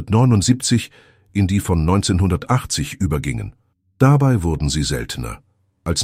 1979 in die von 1980 übergingen. Dabei wurden sie seltener. Als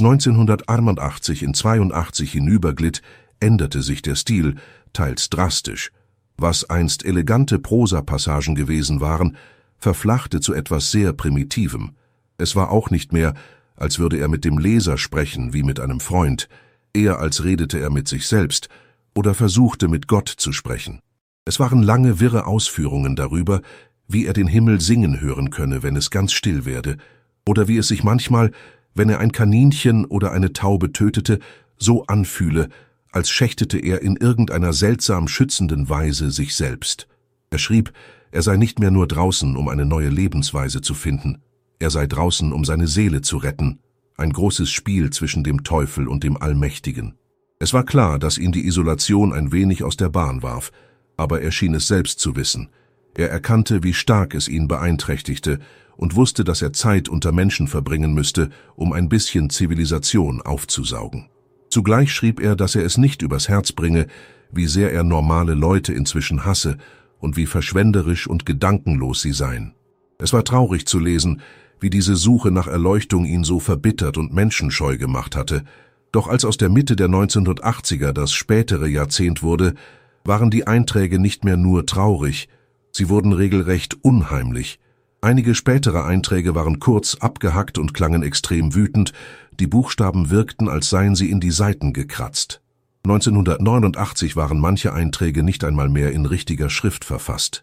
1981 in 82 hinüberglitt, änderte sich der Stil, teils drastisch. Was einst elegante Prosapassagen gewesen waren, verflachte zu etwas sehr Primitivem. Es war auch nicht mehr, als würde er mit dem Leser sprechen wie mit einem Freund, eher als redete er mit sich selbst oder versuchte mit Gott zu sprechen. Es waren lange, wirre Ausführungen darüber, wie er den Himmel singen hören könne, wenn es ganz still werde, oder wie es sich manchmal, wenn er ein Kaninchen oder eine Taube tötete, so anfühle, als schächtete er in irgendeiner seltsam schützenden Weise sich selbst. Er schrieb, er sei nicht mehr nur draußen, um eine neue Lebensweise zu finden. Er sei draußen, um seine Seele zu retten. Ein großes Spiel zwischen dem Teufel und dem Allmächtigen. Es war klar, dass ihn die Isolation ein wenig aus der Bahn warf, aber er schien es selbst zu wissen. Er erkannte, wie stark es ihn beeinträchtigte und wusste, dass er Zeit unter Menschen verbringen müsste, um ein bisschen Zivilisation aufzusaugen. Zugleich schrieb er, dass er es nicht übers Herz bringe, wie sehr er normale Leute inzwischen hasse und wie verschwenderisch und gedankenlos sie seien. Es war traurig zu lesen, wie diese Suche nach Erleuchtung ihn so verbittert und menschenscheu gemacht hatte. Doch als aus der Mitte der 1980er das spätere Jahrzehnt wurde, waren die Einträge nicht mehr nur traurig, sie wurden regelrecht unheimlich. Einige spätere Einträge waren kurz, abgehackt und klangen extrem wütend, die Buchstaben wirkten, als seien sie in die Seiten gekratzt. 1989 waren manche Einträge nicht einmal mehr in richtiger Schrift verfasst.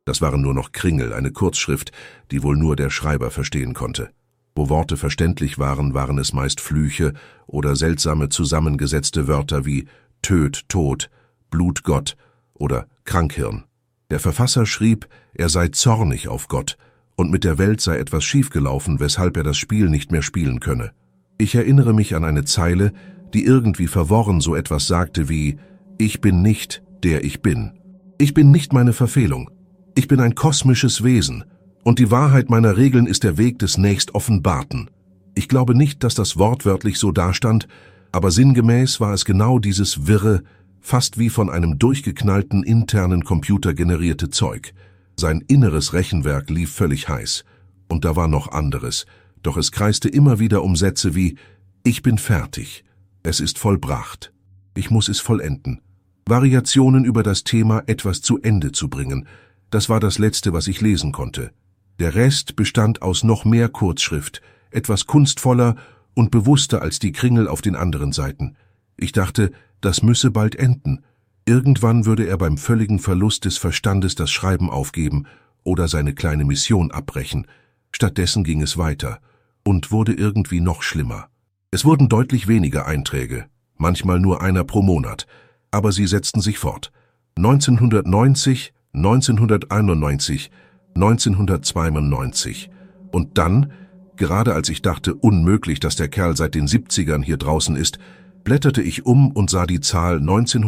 Das waren nur noch Kringel, eine Kurzschrift, die wohl nur der Schreiber verstehen konnte. Wo Worte verständlich waren, waren es meist Flüche oder seltsame zusammengesetzte Wörter wie Töd, Tod, Blutgott oder Krankhirn. Der Verfasser schrieb, er sei zornig auf Gott und mit der Welt sei etwas schiefgelaufen, weshalb er das Spiel nicht mehr spielen könne. Ich erinnere mich an eine Zeile, die irgendwie verworren so etwas sagte wie: Ich bin nicht, der ich bin. Ich bin nicht meine Verfehlung. Ich bin ein kosmisches Wesen, und die Wahrheit meiner Regeln ist der Weg des Nächstoffenbarten. Ich glaube nicht, dass das wortwörtlich so dastand, aber sinngemäß war es genau dieses wirre, fast wie von einem durchgeknallten internen Computer generierte Zeug. Sein inneres Rechenwerk lief völlig heiß. Und da war noch anderes, doch es kreiste immer wieder um Sätze wie: Ich bin fertig. Es ist vollbracht. Ich muss es vollenden. Variationen über das Thema, etwas zu Ende zu bringen. Das war das Letzte, was ich lesen konnte. Der Rest bestand aus noch mehr Kurzschrift, etwas kunstvoller und bewusster als die Kringel auf den anderen Seiten. Ich dachte, das müsse bald enden. Irgendwann würde er beim völligen Verlust des Verstandes das Schreiben aufgeben oder seine kleine Mission abbrechen. Stattdessen ging es weiter und wurde irgendwie noch schlimmer. Es wurden deutlich weniger Einträge, manchmal nur einer pro Monat, aber sie setzten sich fort. 1990, 1991, 1992. Und dann, gerade als ich dachte, unmöglich, dass der Kerl seit den 70ern hier draußen ist, blätterte ich um und sah die Zahl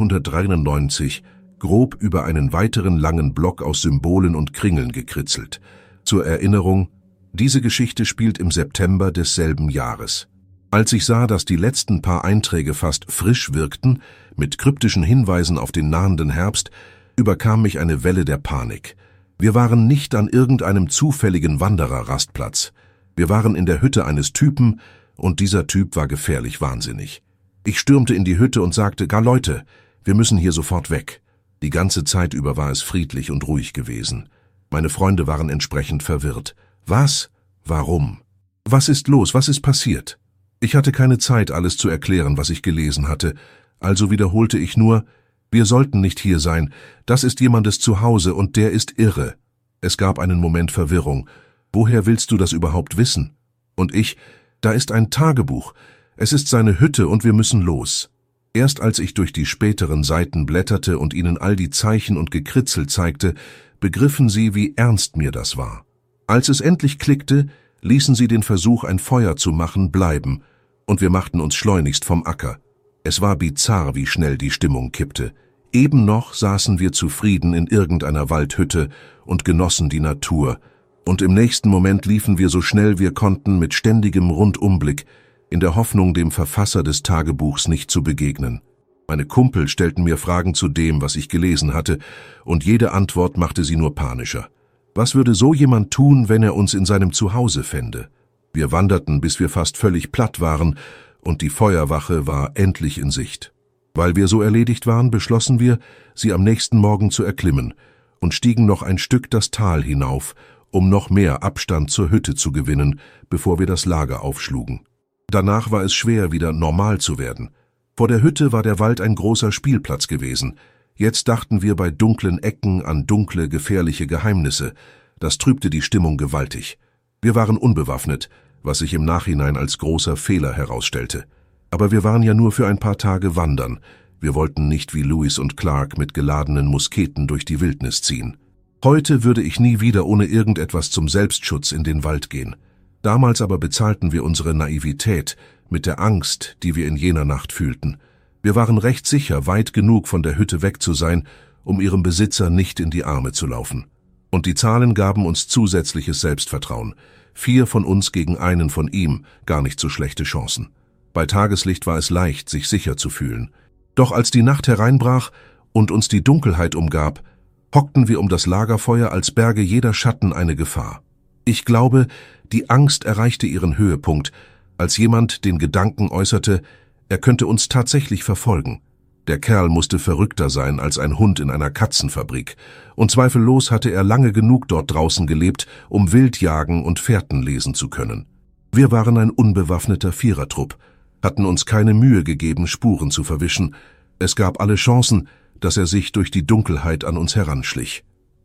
1993 grob über einen weiteren langen Block aus Symbolen und Kringeln gekritzelt. Zur Erinnerung, diese Geschichte spielt im September desselben Jahres. Als ich sah, dass die letzten paar Einträge fast frisch wirkten, mit kryptischen Hinweisen auf den nahenden Herbst, überkam mich eine Welle der Panik. Wir waren nicht an irgendeinem zufälligen Wandererrastplatz. Wir waren in der Hütte eines Typen, und dieser Typ war gefährlich wahnsinnig. Ich stürmte in die Hütte und sagte: Gar Leute, wir müssen hier sofort weg. Die ganze Zeit über war es friedlich und ruhig gewesen. Meine Freunde waren entsprechend verwirrt. Was? Warum? Was ist los? Was ist passiert? Ich hatte keine Zeit, alles zu erklären, was ich gelesen hatte, also wiederholte ich nur: Wir sollten nicht hier sein, das ist jemandes Zuhause und der ist irre. Es gab einen Moment Verwirrung. Woher willst du das überhaupt wissen? Und ich: Da ist ein Tagebuch. Es ist seine Hütte und wir müssen los. Erst als ich durch die späteren Seiten blätterte und ihnen all die Zeichen und Gekritzel zeigte, begriffen sie, wie ernst mir das war. Als es endlich klickte, ließen sie den Versuch, ein Feuer zu machen, bleiben, und wir machten uns schleunigst vom Acker. Es war bizarr, wie schnell die Stimmung kippte. Eben noch saßen wir zufrieden in irgendeiner Waldhütte und genossen die Natur, und im nächsten Moment liefen wir so schnell wir konnten mit ständigem Rundumblick, in der Hoffnung, dem Verfasser des Tagebuchs nicht zu begegnen. Meine Kumpel stellten mir Fragen zu dem, was ich gelesen hatte, und jede Antwort machte sie nur panischer. Was würde so jemand tun, wenn er uns in seinem Zuhause fände? Wir wanderten, bis wir fast völlig platt waren, und die Feuerwache war endlich in Sicht. Weil wir so erledigt waren, beschlossen wir, sie am nächsten Morgen zu erklimmen, und stiegen noch ein Stück das Tal hinauf, um noch mehr Abstand zur Hütte zu gewinnen, bevor wir das Lager aufschlugen. Danach war es schwer, wieder normal zu werden. Vor der Hütte war der Wald ein großer Spielplatz gewesen. Jetzt dachten wir bei dunklen Ecken an dunkle, gefährliche Geheimnisse. Das trübte die Stimmung gewaltig. Wir waren unbewaffnet, was sich im Nachhinein als großer Fehler herausstellte. Aber wir waren ja nur für ein paar Tage wandern. Wir wollten nicht wie Lewis und Clark mit geladenen Musketen durch die Wildnis ziehen. Heute würde ich nie wieder ohne irgendetwas zum Selbstschutz in den Wald gehen. Damals aber bezahlten wir unsere Naivität mit der Angst, die wir in jener Nacht fühlten. Wir waren recht sicher, weit genug von der Hütte weg zu sein, um ihrem Besitzer nicht in die Arme zu laufen. Und die Zahlen gaben uns zusätzliches Selbstvertrauen. 4 von uns gegen einen von ihm, gar nicht so schlechte Chancen. Bei Tageslicht war es leicht, sich sicher zu fühlen. Doch als die Nacht hereinbrach und uns die Dunkelheit umgab, hockten wir um das Lagerfeuer, als berge jeder Schatten eine Gefahr. Ich glaube, die Angst erreichte ihren Höhepunkt, als jemand den Gedanken äußerte, er könnte uns tatsächlich verfolgen. Der Kerl musste verrückter sein als ein Hund in einer Katzenfabrik, und zweifellos hatte er lange genug dort draußen gelebt, um wild jagen und Fährten lesen zu können. Wir waren ein unbewaffneter Vierertrupp, hatten uns keine Mühe gegeben, Spuren zu verwischen. Es gab alle Chancen, dass er sich durch die Dunkelheit an uns heranschlich.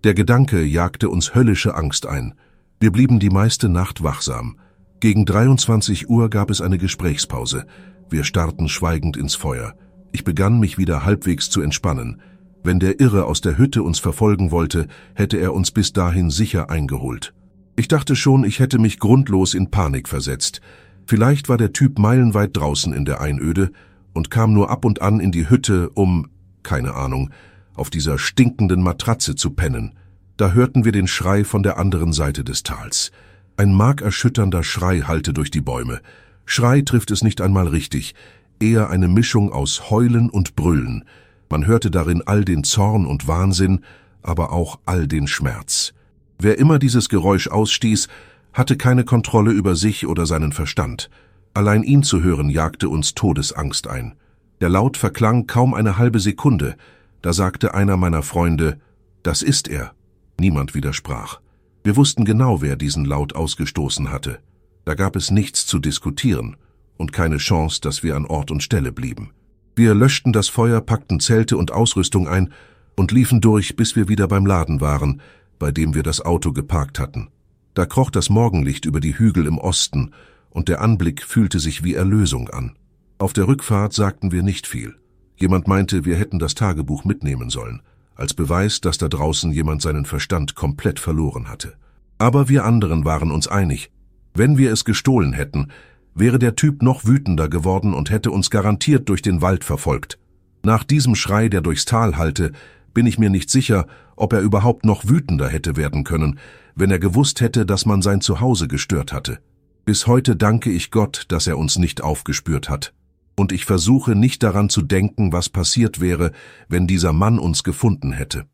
Der Gedanke jagte uns höllische Angst ein. Wir blieben die meiste Nacht wachsam. Gegen 23 Uhr gab es eine Gesprächspause. Wir starrten schweigend ins Feuer. Ich begann, mich wieder halbwegs zu entspannen. Wenn der Irre aus der Hütte uns verfolgen wollte, hätte er uns bis dahin sicher eingeholt. Ich dachte schon, ich hätte mich grundlos in Panik versetzt. Vielleicht war der Typ meilenweit draußen in der Einöde und kam nur ab und an in die Hütte, um, keine Ahnung, auf dieser stinkenden Matratze zu pennen. Da hörten wir den Schrei von der anderen Seite des Tals. Ein markerschütternder Schrei hallte durch die Bäume. Schrei trifft es nicht einmal richtig, eher eine Mischung aus Heulen und Brüllen. Man hörte darin all den Zorn und Wahnsinn, aber auch all den Schmerz. Wer immer dieses Geräusch ausstieß, hatte keine Kontrolle über sich oder seinen Verstand. Allein ihn zu hören jagte uns Todesangst ein. Der Laut verklang kaum eine halbe Sekunde. Da sagte einer meiner Freunde, »Das ist er.« Niemand widersprach. Wir wussten genau, wer diesen Laut ausgestoßen hatte. Da gab es nichts zu diskutieren und keine Chance, dass wir an Ort und Stelle blieben. Wir löschten das Feuer, packten Zelte und Ausrüstung ein und liefen durch, bis wir wieder beim Laden waren, bei dem wir das Auto geparkt hatten. Da kroch das Morgenlicht über die Hügel im Osten und der Anblick fühlte sich wie Erlösung an. Auf der Rückfahrt sagten wir nicht viel. Jemand meinte, wir hätten das Tagebuch mitnehmen sollen, als Beweis, dass da draußen jemand seinen Verstand komplett verloren hatte. Aber wir anderen waren uns einig. Wenn wir es gestohlen hätten, wäre der Typ noch wütender geworden und hätte uns garantiert durch den Wald verfolgt. Nach diesem Schrei, der durchs Tal hallte, bin ich mir nicht sicher, ob er überhaupt noch wütender hätte werden können, wenn er gewusst hätte, dass man sein Zuhause gestört hatte. Bis heute danke ich Gott, dass er uns nicht aufgespürt hat. Und ich versuche nicht daran zu denken, was passiert wäre, wenn dieser Mann uns gefunden hätte.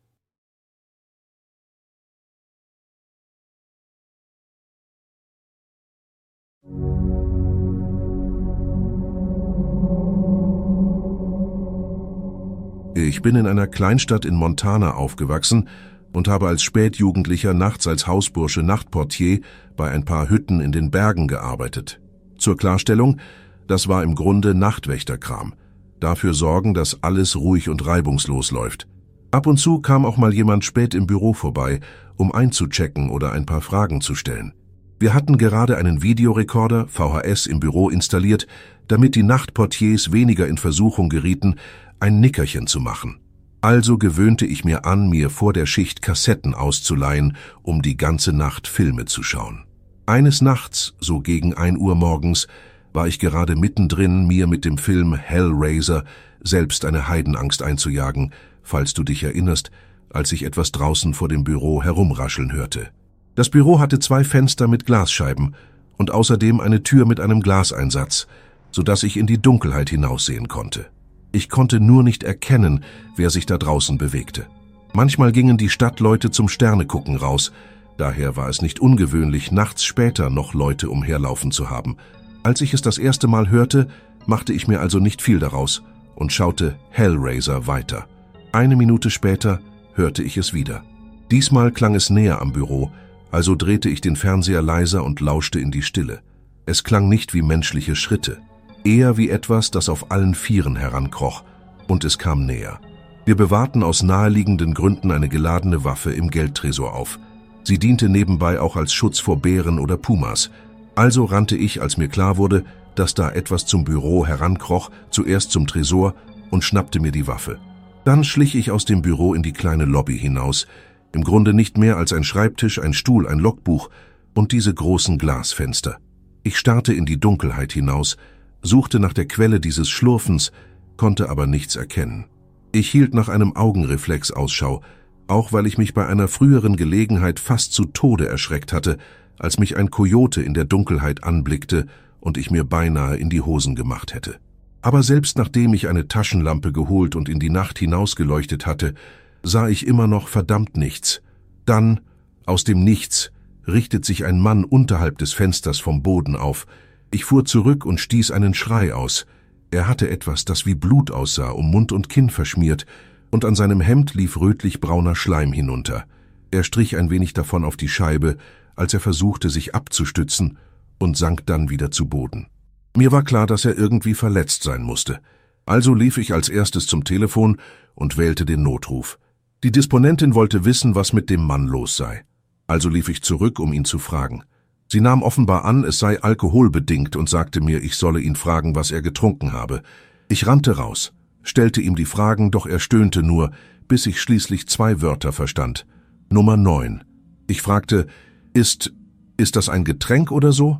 Ich bin in einer Kleinstadt in Montana aufgewachsen und habe als Spätjugendlicher nachts als Hausbursche Nachtportier bei ein paar Hütten in den Bergen gearbeitet. Zur Klarstellung, das war im Grunde Nachtwächterkram. Dafür sorgen, dass alles ruhig und reibungslos läuft. Ab und zu kam auch mal jemand spät im Büro vorbei, um einzuchecken oder ein paar Fragen zu stellen. Wir hatten gerade einen Videorekorder, VHS, im Büro installiert, damit die Nachtportiers weniger in Versuchung gerieten, ein Nickerchen zu machen. Also gewöhnte ich mir an, mir vor der Schicht Kassetten auszuleihen, um die ganze Nacht Filme zu schauen. Eines Nachts, so gegen 1 Uhr morgens, war ich gerade mittendrin, mir mit dem Film Hellraiser selbst eine Heidenangst einzujagen, falls du dich erinnerst, als ich etwas draußen vor dem Büro herumrascheln hörte. Das Büro hatte 2 Fenster mit Glasscheiben und außerdem eine Tür mit einem Glaseinsatz, sodass ich in die Dunkelheit hinaussehen konnte. Ich konnte nur nicht erkennen, wer sich da draußen bewegte. Manchmal gingen die Stadtleute zum Sternegucken raus, daher war es nicht ungewöhnlich, nachts später noch Leute umherlaufen zu haben. Als ich es das erste Mal hörte, machte ich mir also nicht viel daraus und schaute Hellraiser weiter. 1 Minute später hörte ich es wieder. Diesmal klang es näher am Büro, also drehte ich den Fernseher leiser und lauschte in die Stille. Es klang nicht wie menschliche Schritte, eher wie etwas, das auf allen Vieren herankroch, und es kam näher. Wir bewahrten aus naheliegenden Gründen eine geladene Waffe im Geldtresor auf. Sie diente nebenbei auch als Schutz vor Bären oder Pumas. Also rannte ich, als mir klar wurde, dass da etwas zum Büro herankroch, zuerst zum Tresor und schnappte mir die Waffe. Dann schlich ich aus dem Büro in die kleine Lobby hinaus, im Grunde nicht mehr als ein Schreibtisch, ein Stuhl, ein Logbuch und diese großen Glasfenster. Ich starrte in die Dunkelheit hinaus, suchte nach der Quelle dieses Schlurfens, konnte aber nichts erkennen. Ich hielt nach einem Augenreflex Ausschau, auch weil ich mich bei einer früheren Gelegenheit fast zu Tode erschreckt hatte, als mich ein Kojote in der Dunkelheit anblickte und ich mir beinahe in die Hosen gemacht hätte. Aber selbst nachdem ich eine Taschenlampe geholt und in die Nacht hinausgeleuchtet hatte, sah ich immer noch verdammt nichts. Dann, aus dem Nichts, richtet sich ein Mann unterhalb des Fensters vom Boden auf. Ich fuhr zurück und stieß einen Schrei aus. Er hatte etwas, das wie Blut aussah, um Mund und Kinn verschmiert, und an seinem Hemd lief rötlich-brauner Schleim hinunter. Er strich ein wenig davon auf die Scheibe, als er versuchte, sich abzustützen, und sank dann wieder zu Boden. Mir war klar, dass er irgendwie verletzt sein musste. Also lief ich als erstes zum Telefon und wählte den Notruf. Die Disponentin wollte wissen, was mit dem Mann los sei. Also lief ich zurück, um ihn zu fragen. Sie nahm offenbar an, es sei alkoholbedingt und sagte mir, ich solle ihn fragen, was er getrunken habe. Ich rannte raus, stellte ihm die Fragen, doch er stöhnte nur, bis ich schließlich 2 Wörter verstand. Nummer 9. Ich fragte, ist das ein Getränk oder so?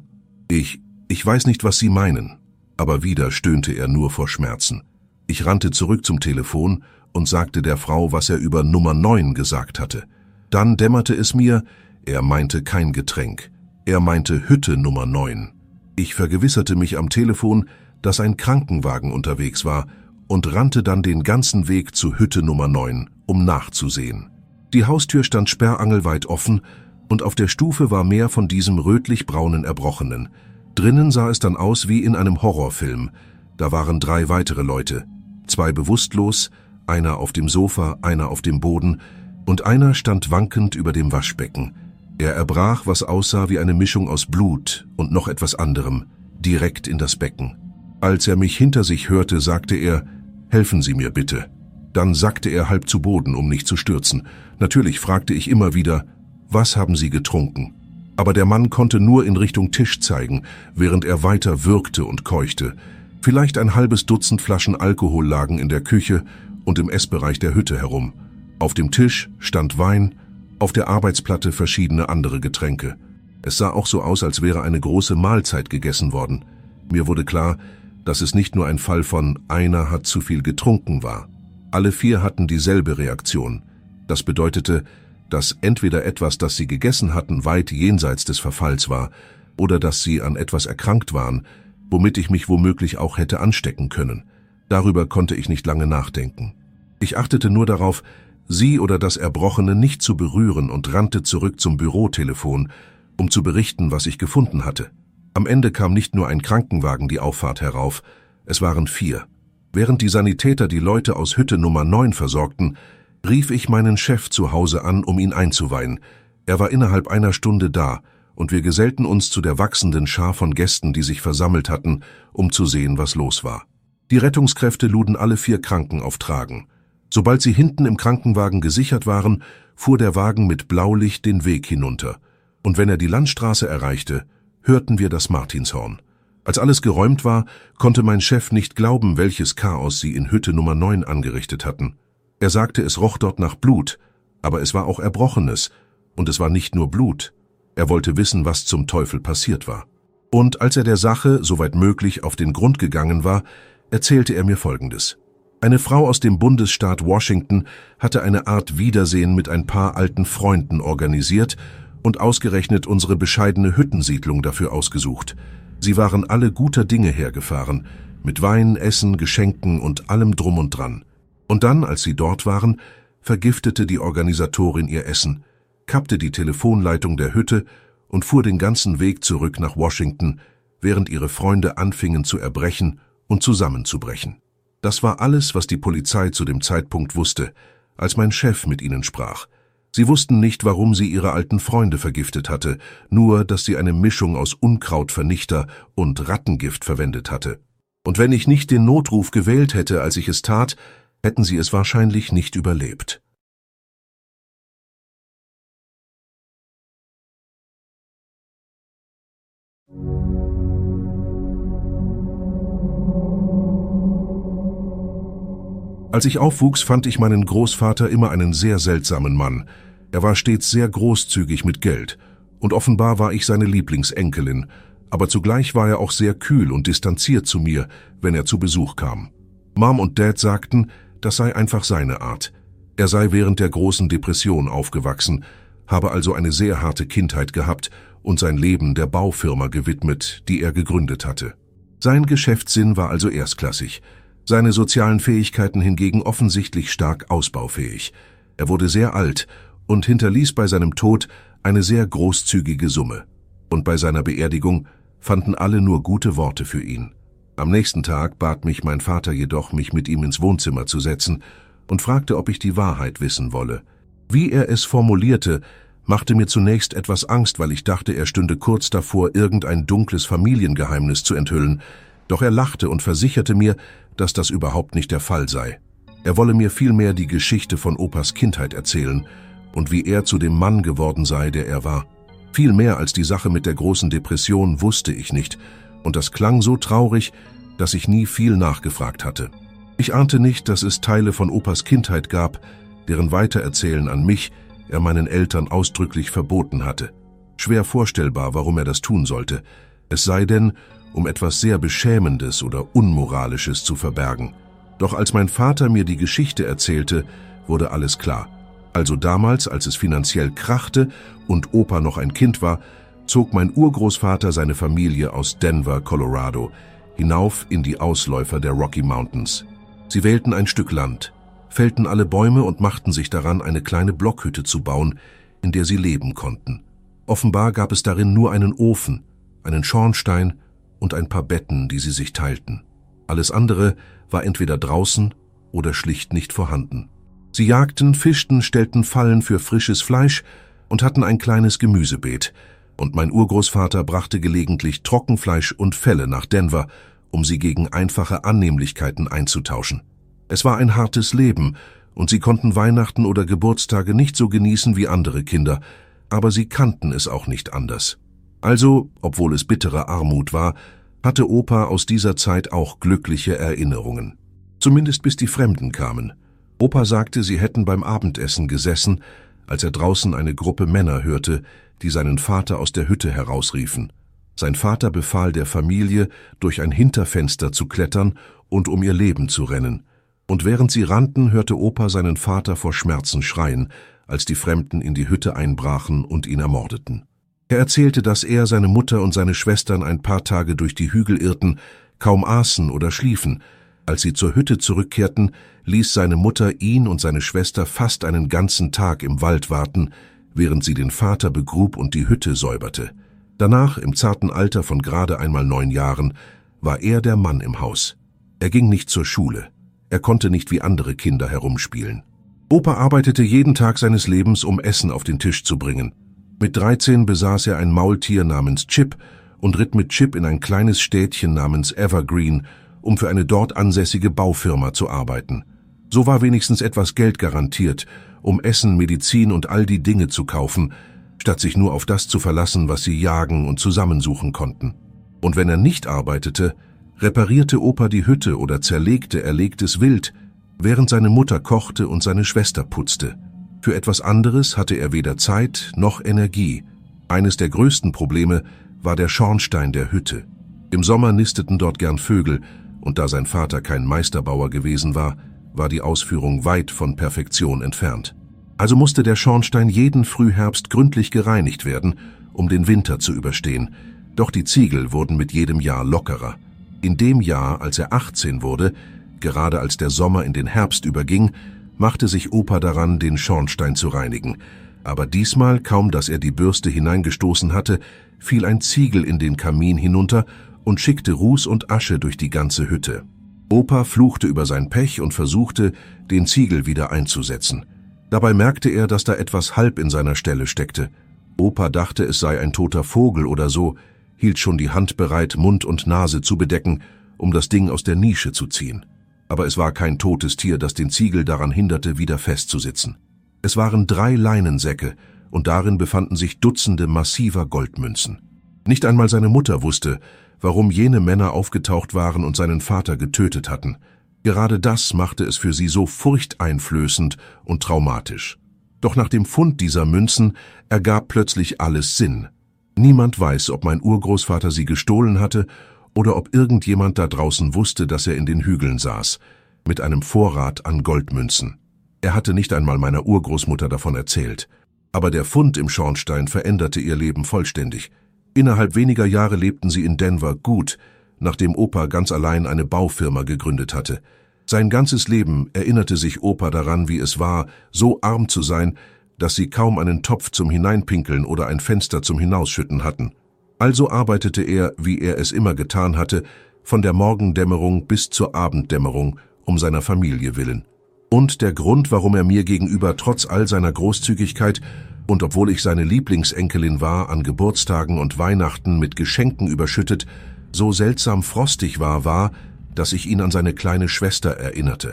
Ich weiß nicht, was Sie meinen. Aber wieder stöhnte er nur vor Schmerzen. Ich rannte zurück zum Telefon und sagte der Frau, was er über Nummer 9 gesagt hatte. Dann dämmerte es mir, er meinte kein Getränk. Er meinte Hütte Nummer 9. Ich vergewisserte mich am Telefon, dass ein Krankenwagen unterwegs war und rannte dann den ganzen Weg zu Hütte Nummer 9, um nachzusehen. Die Haustür stand sperrangelweit offen und auf der Stufe war mehr von diesem rötlich-braunen Erbrochenen. Drinnen sah es dann aus wie in einem Horrorfilm. Da waren 3 weitere Leute, 2 bewusstlos, einer auf dem Sofa, einer auf dem Boden und einer stand wankend über dem Waschbecken. Er erbrach, was aussah wie eine Mischung aus Blut und noch etwas anderem, direkt in das Becken. Als er mich hinter sich hörte, sagte er, »Helfen Sie mir bitte.« Dann sackte er halb zu Boden, um nicht zu stürzen. Natürlich fragte ich immer wieder, »Was haben Sie getrunken?« Aber der Mann konnte nur in Richtung Tisch zeigen, während er weiter würgte und keuchte. Vielleicht ein halbes Dutzend Flaschen Alkohol lagen in der Küche und im Essbereich der Hütte herum. Auf dem Tisch stand Wein, auf der Arbeitsplatte verschiedene andere Getränke. Es sah auch so aus, als wäre eine große Mahlzeit gegessen worden. Mir wurde klar, dass es nicht nur ein Fall von einer hat zu viel getrunken war. Alle 4 hatten dieselbe Reaktion. Das bedeutete, dass entweder etwas, das sie gegessen hatten, weit jenseits des Verfalls war, oder dass sie an etwas erkrankt waren, womit ich mich womöglich auch hätte anstecken können. Darüber konnte ich nicht lange nachdenken. Ich achtete nur darauf, sie oder das Erbrochene nicht zu berühren und rannte zurück zum Bürotelefon, um zu berichten, was ich gefunden hatte. Am Ende kam nicht nur ein Krankenwagen die Auffahrt herauf, es waren 4. Während die Sanitäter die Leute aus Hütte Nummer 9 versorgten, rief ich meinen Chef zu Hause an, um ihn einzuweihen. Er war innerhalb einer Stunde da, und wir gesellten uns zu der wachsenden Schar von Gästen, die sich versammelt hatten, um zu sehen, was los war. Die Rettungskräfte luden alle 4 Kranken auf Tragen. Sobald sie hinten im Krankenwagen gesichert waren, fuhr der Wagen mit Blaulicht den Weg hinunter. Und wenn er die Landstraße erreichte, hörten wir das Martinshorn. Als alles geräumt war, konnte mein Chef nicht glauben, welches Chaos sie in Hütte Nummer 9 angerichtet hatten. Er sagte, es roch dort nach Blut, aber es war auch Erbrochenes, und es war nicht nur Blut. Er wollte wissen, was zum Teufel passiert war. Und als er der Sache, soweit möglich, auf den Grund gegangen war, erzählte er mir Folgendes. Eine Frau aus dem Bundesstaat Washington hatte eine Art Wiedersehen mit ein paar alten Freunden organisiert und ausgerechnet unsere bescheidene Hüttensiedlung dafür ausgesucht. Sie waren alle guter Dinge hergefahren, mit Wein, Essen, Geschenken und allem drum und dran. Und dann, als sie dort waren, vergiftete die Organisatorin ihr Essen, kappte die Telefonleitung der Hütte und fuhr den ganzen Weg zurück nach Washington, während ihre Freunde anfingen zu erbrechen und zusammenzubrechen. Das war alles, was die Polizei zu dem Zeitpunkt wusste, als mein Chef mit ihnen sprach. Sie wussten nicht, warum sie ihre alten Freunde vergiftet hatte, nur, dass sie eine Mischung aus Unkrautvernichter und Rattengift verwendet hatte. Und wenn ich nicht den Notruf gewählt hätte, als ich es tat, hätten sie es wahrscheinlich nicht überlebt. Als ich aufwuchs, fand ich meinen Großvater immer einen sehr seltsamen Mann. Er war stets sehr großzügig mit Geld, und offenbar war ich seine Lieblingsenkelin, aber zugleich war er auch sehr kühl und distanziert zu mir, wenn er zu Besuch kam. Mom und Dad sagten, das sei einfach seine Art. Er sei während der großen Depression aufgewachsen, habe also eine sehr harte Kindheit gehabt und sein Leben der Baufirma gewidmet, die er gegründet hatte. Sein Geschäftssinn war also erstklassig, seine sozialen Fähigkeiten hingegen offensichtlich stark ausbaufähig. Er wurde sehr alt und hinterließ bei seinem Tod eine sehr großzügige Summe. Und bei seiner Beerdigung fanden alle nur gute Worte für ihn. Am nächsten Tag bat mich mein Vater jedoch, mich mit ihm ins Wohnzimmer zu setzen und fragte, ob ich die Wahrheit wissen wolle. Wie er es formulierte, machte mir zunächst etwas Angst, weil ich dachte, er stünde kurz davor, irgendein dunkles Familiengeheimnis zu enthüllen. Doch er lachte und versicherte mir, dass das überhaupt nicht der Fall sei. Er wolle mir vielmehr die Geschichte von Opas Kindheit erzählen und wie er zu dem Mann geworden sei, der er war. Viel mehr als die Sache mit der großen Depression wusste ich nicht, und das klang so traurig, dass ich nie viel nachgefragt hatte. Ich ahnte nicht, dass es Teile von Opas Kindheit gab, deren Weitererzählen an mich er meinen Eltern ausdrücklich verboten hatte. Schwer vorstellbar, warum er das tun sollte, es sei denn, um etwas sehr Beschämendes oder Unmoralisches zu verbergen. Doch als mein Vater mir die Geschichte erzählte, wurde alles klar. Also damals, als es finanziell krachte und Opa noch ein Kind war, zog mein Urgroßvater seine Familie aus Denver, Colorado, hinauf in die Ausläufer der Rocky Mountains. Sie wählten ein Stück Land, fällten alle Bäume und machten sich daran, eine kleine Blockhütte zu bauen, in der sie leben konnten. Offenbar gab es darin nur einen Ofen, einen Schornstein und ein paar Betten, die sie sich teilten. Alles andere war entweder draußen oder schlicht nicht vorhanden. Sie jagten, fischten, stellten Fallen für frisches Fleisch und hatten ein kleines Gemüsebeet, und mein Urgroßvater brachte gelegentlich Trockenfleisch und Felle nach Denver, um sie gegen einfache Annehmlichkeiten einzutauschen. Es war ein hartes Leben, und sie konnten Weihnachten oder Geburtstage nicht so genießen wie andere Kinder, aber sie kannten es auch nicht anders. Also, obwohl es bittere Armut war, hatte Opa aus dieser Zeit auch glückliche Erinnerungen. Zumindest bis die Fremden kamen. Opa sagte, sie hätten beim Abendessen gesessen, als er draußen eine Gruppe Männer hörte, die seinen Vater aus der Hütte herausriefen. Sein Vater befahl der Familie, durch ein Hinterfenster zu klettern und um ihr Leben zu rennen. Und während sie rannten, hörte Opa seinen Vater vor Schmerzen schreien, als die Fremden in die Hütte einbrachen und ihn ermordeten. Er erzählte, dass er, seine Mutter und seine Schwestern ein paar Tage durch die Hügel irrten, kaum aßen oder schliefen. Als sie zur Hütte zurückkehrten, ließ seine Mutter ihn und seine Schwester fast einen ganzen Tag im Wald warten, während sie den Vater begrub und die Hütte säuberte. Danach, im zarten Alter von gerade einmal 9 Jahren, war er der Mann im Haus. Er ging nicht zur Schule. Er konnte nicht wie andere Kinder herumspielen. Opa arbeitete jeden Tag seines Lebens, um Essen auf den Tisch zu bringen. Mit 13 besaß er ein Maultier namens Chip und ritt mit Chip in ein kleines Städtchen namens Evergreen, um für eine dort ansässige Baufirma zu arbeiten. So war wenigstens etwas Geld garantiert, um Essen, Medizin und all die Dinge zu kaufen, statt sich nur auf das zu verlassen, was sie jagen und zusammensuchen konnten. Und wenn er nicht arbeitete, reparierte Opa die Hütte oder zerlegte erlegtes Wild, während seine Mutter kochte und seine Schwester putzte. Für etwas anderes hatte er weder Zeit noch Energie. Eines der größten Probleme war der Schornstein der Hütte. Im Sommer nisteten dort gern Vögel, und da sein Vater kein Meisterbauer gewesen war, war die Ausführung weit von Perfektion entfernt. Also musste der Schornstein jeden Frühherbst gründlich gereinigt werden, um den Winter zu überstehen. Doch die Ziegel wurden mit jedem Jahr lockerer. In dem Jahr, als er 18 wurde, gerade als der Sommer in den Herbst überging, machte sich Opa daran, den Schornstein zu reinigen. Aber diesmal, kaum dass er die Bürste hineingestoßen hatte, fiel ein Ziegel in den Kamin hinunter und schickte Ruß und Asche durch die ganze Hütte. Opa fluchte über sein Pech und versuchte, den Ziegel wieder einzusetzen. Dabei merkte er, dass da etwas halb in seiner Stelle steckte. Opa dachte, es sei ein toter Vogel oder so, hielt schon die Hand bereit, Mund und Nase zu bedecken, um das Ding aus der Nische zu ziehen. Aber es war kein totes Tier, das den Ziegel daran hinderte, wieder festzusitzen. Es waren 3 Leinensäcke, und darin befanden sich Dutzende massiver Goldmünzen. Nicht einmal seine Mutter wusste, warum jene Männer aufgetaucht waren und seinen Vater getötet hatten. Gerade das machte es für sie so furchteinflößend und traumatisch. Doch nach dem Fund dieser Münzen ergab plötzlich alles Sinn. Niemand weiß, ob mein Urgroßvater sie gestohlen hatte oder ob irgendjemand da draußen wusste, dass er in den Hügeln saß, mit einem Vorrat an Goldmünzen. Er hatte nicht einmal meiner Urgroßmutter davon erzählt. Aber der Fund im Schornstein veränderte ihr Leben vollständig. Innerhalb weniger Jahre lebten sie in Denver gut, nachdem Opa ganz allein eine Baufirma gegründet hatte. Sein ganzes Leben erinnerte sich Opa daran, wie es war, so arm zu sein, dass sie kaum einen Topf zum Hineinpinkeln oder ein Fenster zum Hinausschütten hatten. Also arbeitete er, wie er es immer getan hatte, von der Morgendämmerung bis zur Abenddämmerung, um seiner Familie willen. Und der Grund, warum er mir gegenüber trotz all seiner Großzügigkeit und obwohl ich seine Lieblingsenkelin war, an Geburtstagen und Weihnachten mit Geschenken überschüttet, so seltsam frostig war, dass ich ihn an seine kleine Schwester erinnerte.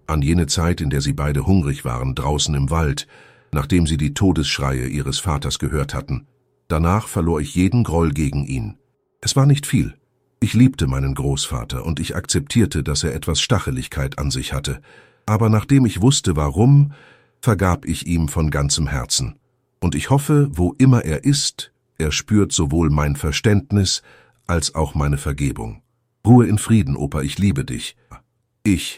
an jene Zeit, in der sie beide hungrig waren, draußen im Wald, nachdem sie die Todesschreie ihres Vaters gehört hatten. Danach verlor ich jeden Groll gegen ihn. Es war nicht viel. Ich liebte meinen Großvater und ich akzeptierte, dass er etwas Stacheligkeit an sich hatte. Aber nachdem ich wusste, warum, vergab ich ihm von ganzem Herzen. Und ich hoffe, wo immer er ist, er spürt sowohl mein Verständnis als auch meine Vergebung. Ruhe in Frieden, Opa, ich liebe dich. Ich.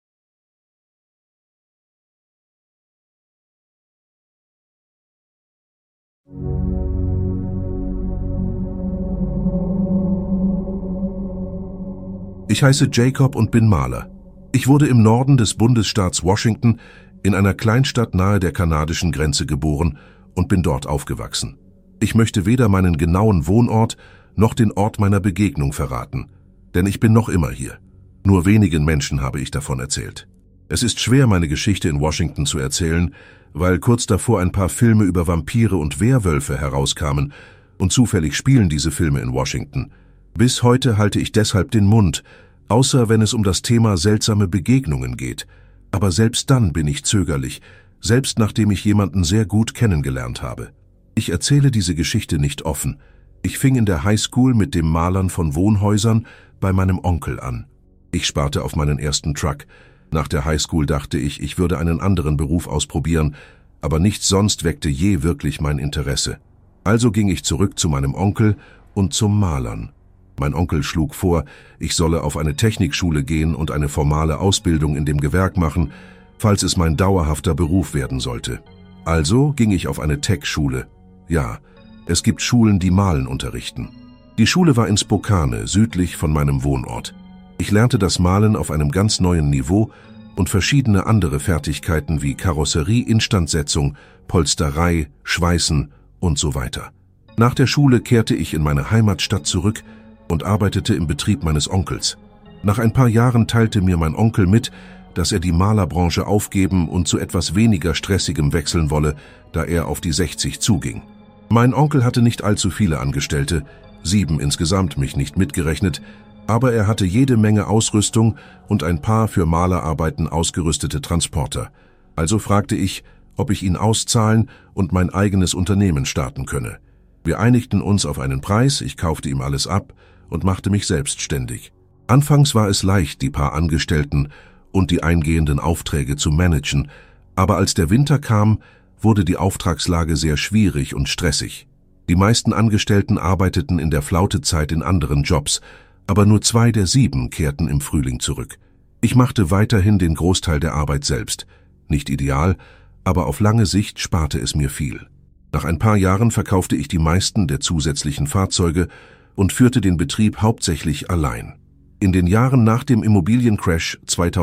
Ich heiße Jacob und bin Maler. Ich wurde im Norden des Bundesstaats Washington in einer Kleinstadt nahe der kanadischen Grenze geboren und bin dort aufgewachsen. Ich möchte weder meinen genauen Wohnort noch den Ort meiner Begegnung verraten, denn ich bin noch immer hier. Nur wenigen Menschen habe ich davon erzählt. Es ist schwer, meine Geschichte in Washington zu erzählen, weil kurz davor ein paar Filme über Vampire und Werwölfe herauskamen und zufällig spielen diese Filme in Washington. Bis heute halte ich deshalb den Mund, außer wenn es um das Thema seltsame Begegnungen geht. Aber selbst dann bin ich zögerlich, selbst nachdem ich jemanden sehr gut kennengelernt habe. Ich erzähle diese Geschichte nicht offen. Ich fing in der Highschool mit dem Malern von Wohnhäusern bei meinem Onkel an. Ich sparte auf meinen ersten Truck. Nach der Highschool dachte ich, ich würde einen anderen Beruf ausprobieren, aber nichts sonst weckte je wirklich mein Interesse. Also ging ich zurück zu meinem Onkel und zum Malern. Mein Onkel schlug vor, ich solle auf eine Technikschule gehen und eine formale Ausbildung in dem Gewerk machen, falls es mein dauerhafter Beruf werden sollte. Also ging ich auf eine Tech-Schule. Ja, es gibt Schulen, die Malen unterrichten. Die Schule war in Spokane, südlich von meinem Wohnort. Ich lernte das Malen auf einem ganz neuen Niveau und verschiedene andere Fertigkeiten wie Karosserie, Instandsetzung, Polsterei, Schweißen und so weiter. Nach der Schule kehrte ich in meine Heimatstadt zurück und arbeitete im Betrieb meines Onkels. Nach ein paar Jahren teilte mir mein Onkel mit, dass er die Malerbranche aufgeben und zu etwas weniger Stressigem wechseln wolle, da er auf die 60 zuging. Mein Onkel hatte nicht allzu viele Angestellte, 7 insgesamt, mich nicht mitgerechnet, aber er hatte jede Menge Ausrüstung und ein paar für Malerarbeiten ausgerüstete Transporter. Also fragte ich, ob ich ihn auszahlen und mein eigenes Unternehmen starten könne. Wir einigten uns auf einen Preis, ich kaufte ihm alles ab und machte mich selbstständig. Anfangs war es leicht, die paar Angestellten und die eingehenden Aufträge zu managen, aber als der Winter kam, wurde die Auftragslage sehr schwierig und stressig. Die meisten Angestellten arbeiteten in der Flautezeit in anderen Jobs, aber nur 2 der 7 kehrten im Frühling zurück. Ich machte weiterhin den Großteil der Arbeit selbst. Nicht ideal, aber auf lange Sicht sparte es mir viel. Nach ein paar Jahren verkaufte ich die meisten der zusätzlichen Fahrzeuge und führte den Betrieb hauptsächlich allein. In den Jahren nach dem Immobiliencrash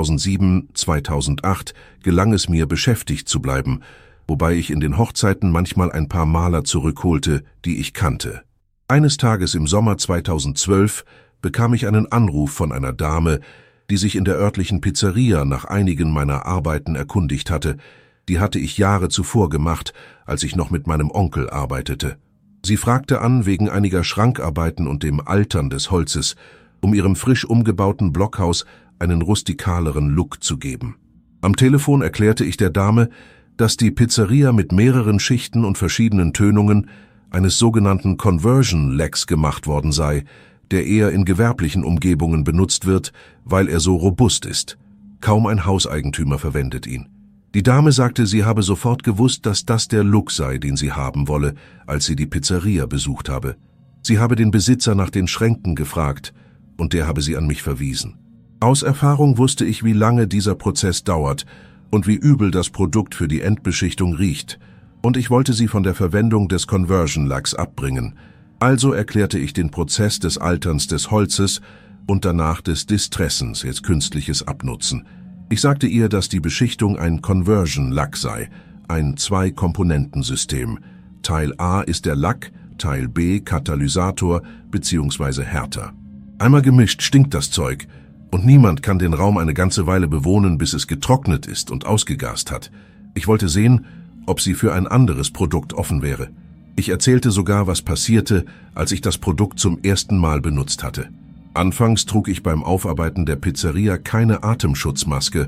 2007/2008 gelang es mir, beschäftigt zu bleiben, wobei ich in den Hochzeiten manchmal ein paar Maler zurückholte, die ich kannte. Eines Tages im Sommer 2012 bekam ich einen Anruf von einer Dame, die sich in der örtlichen Pizzeria nach einigen meiner Arbeiten erkundigt hatte. Die hatte ich Jahre zuvor gemacht, als ich noch mit meinem Onkel arbeitete. Sie fragte an wegen einiger Schrankarbeiten und dem Altern des Holzes, um ihrem frisch umgebauten Blockhaus einen rustikaleren Look zu geben. Am Telefon erklärte ich der Dame, dass die Pizzeria mit mehreren Schichten und verschiedenen Tönungen eines sogenannten Conversion-Lacks gemacht worden sei, der eher in gewerblichen Umgebungen benutzt wird, weil er so robust ist. Kaum ein Hauseigentümer verwendet ihn. Die Dame sagte, sie habe sofort gewusst, dass das der Look sei, den sie haben wolle, als sie die Pizzeria besucht habe. Sie habe den Besitzer nach den Schränken gefragt und der habe sie an mich verwiesen. Aus Erfahrung wusste ich, wie lange dieser Prozess dauert und wie übel das Produkt für die Endbeschichtung riecht, und ich wollte sie von der Verwendung des Conversion Lacks abbringen. Also erklärte ich den Prozess des Alterns des Holzes und danach des Distressens, jetzt künstliches Abnutzen. Ich sagte ihr, dass die Beschichtung ein Conversion Lack sei, ein 2-Komponentensystem. Teil A ist der Lack, Teil B Katalysator bzw. Härter. Einmal gemischt stinkt das Zeug und niemand kann den Raum eine ganze Weile bewohnen, bis es getrocknet ist und ausgegast hat. Ich wollte sehen, ob sie für ein anderes Produkt offen wäre. Ich erzählte sogar, was passierte, als ich das Produkt zum ersten Mal benutzt hatte. Anfangs trug ich beim Aufarbeiten der Pizzeria keine Atemschutzmaske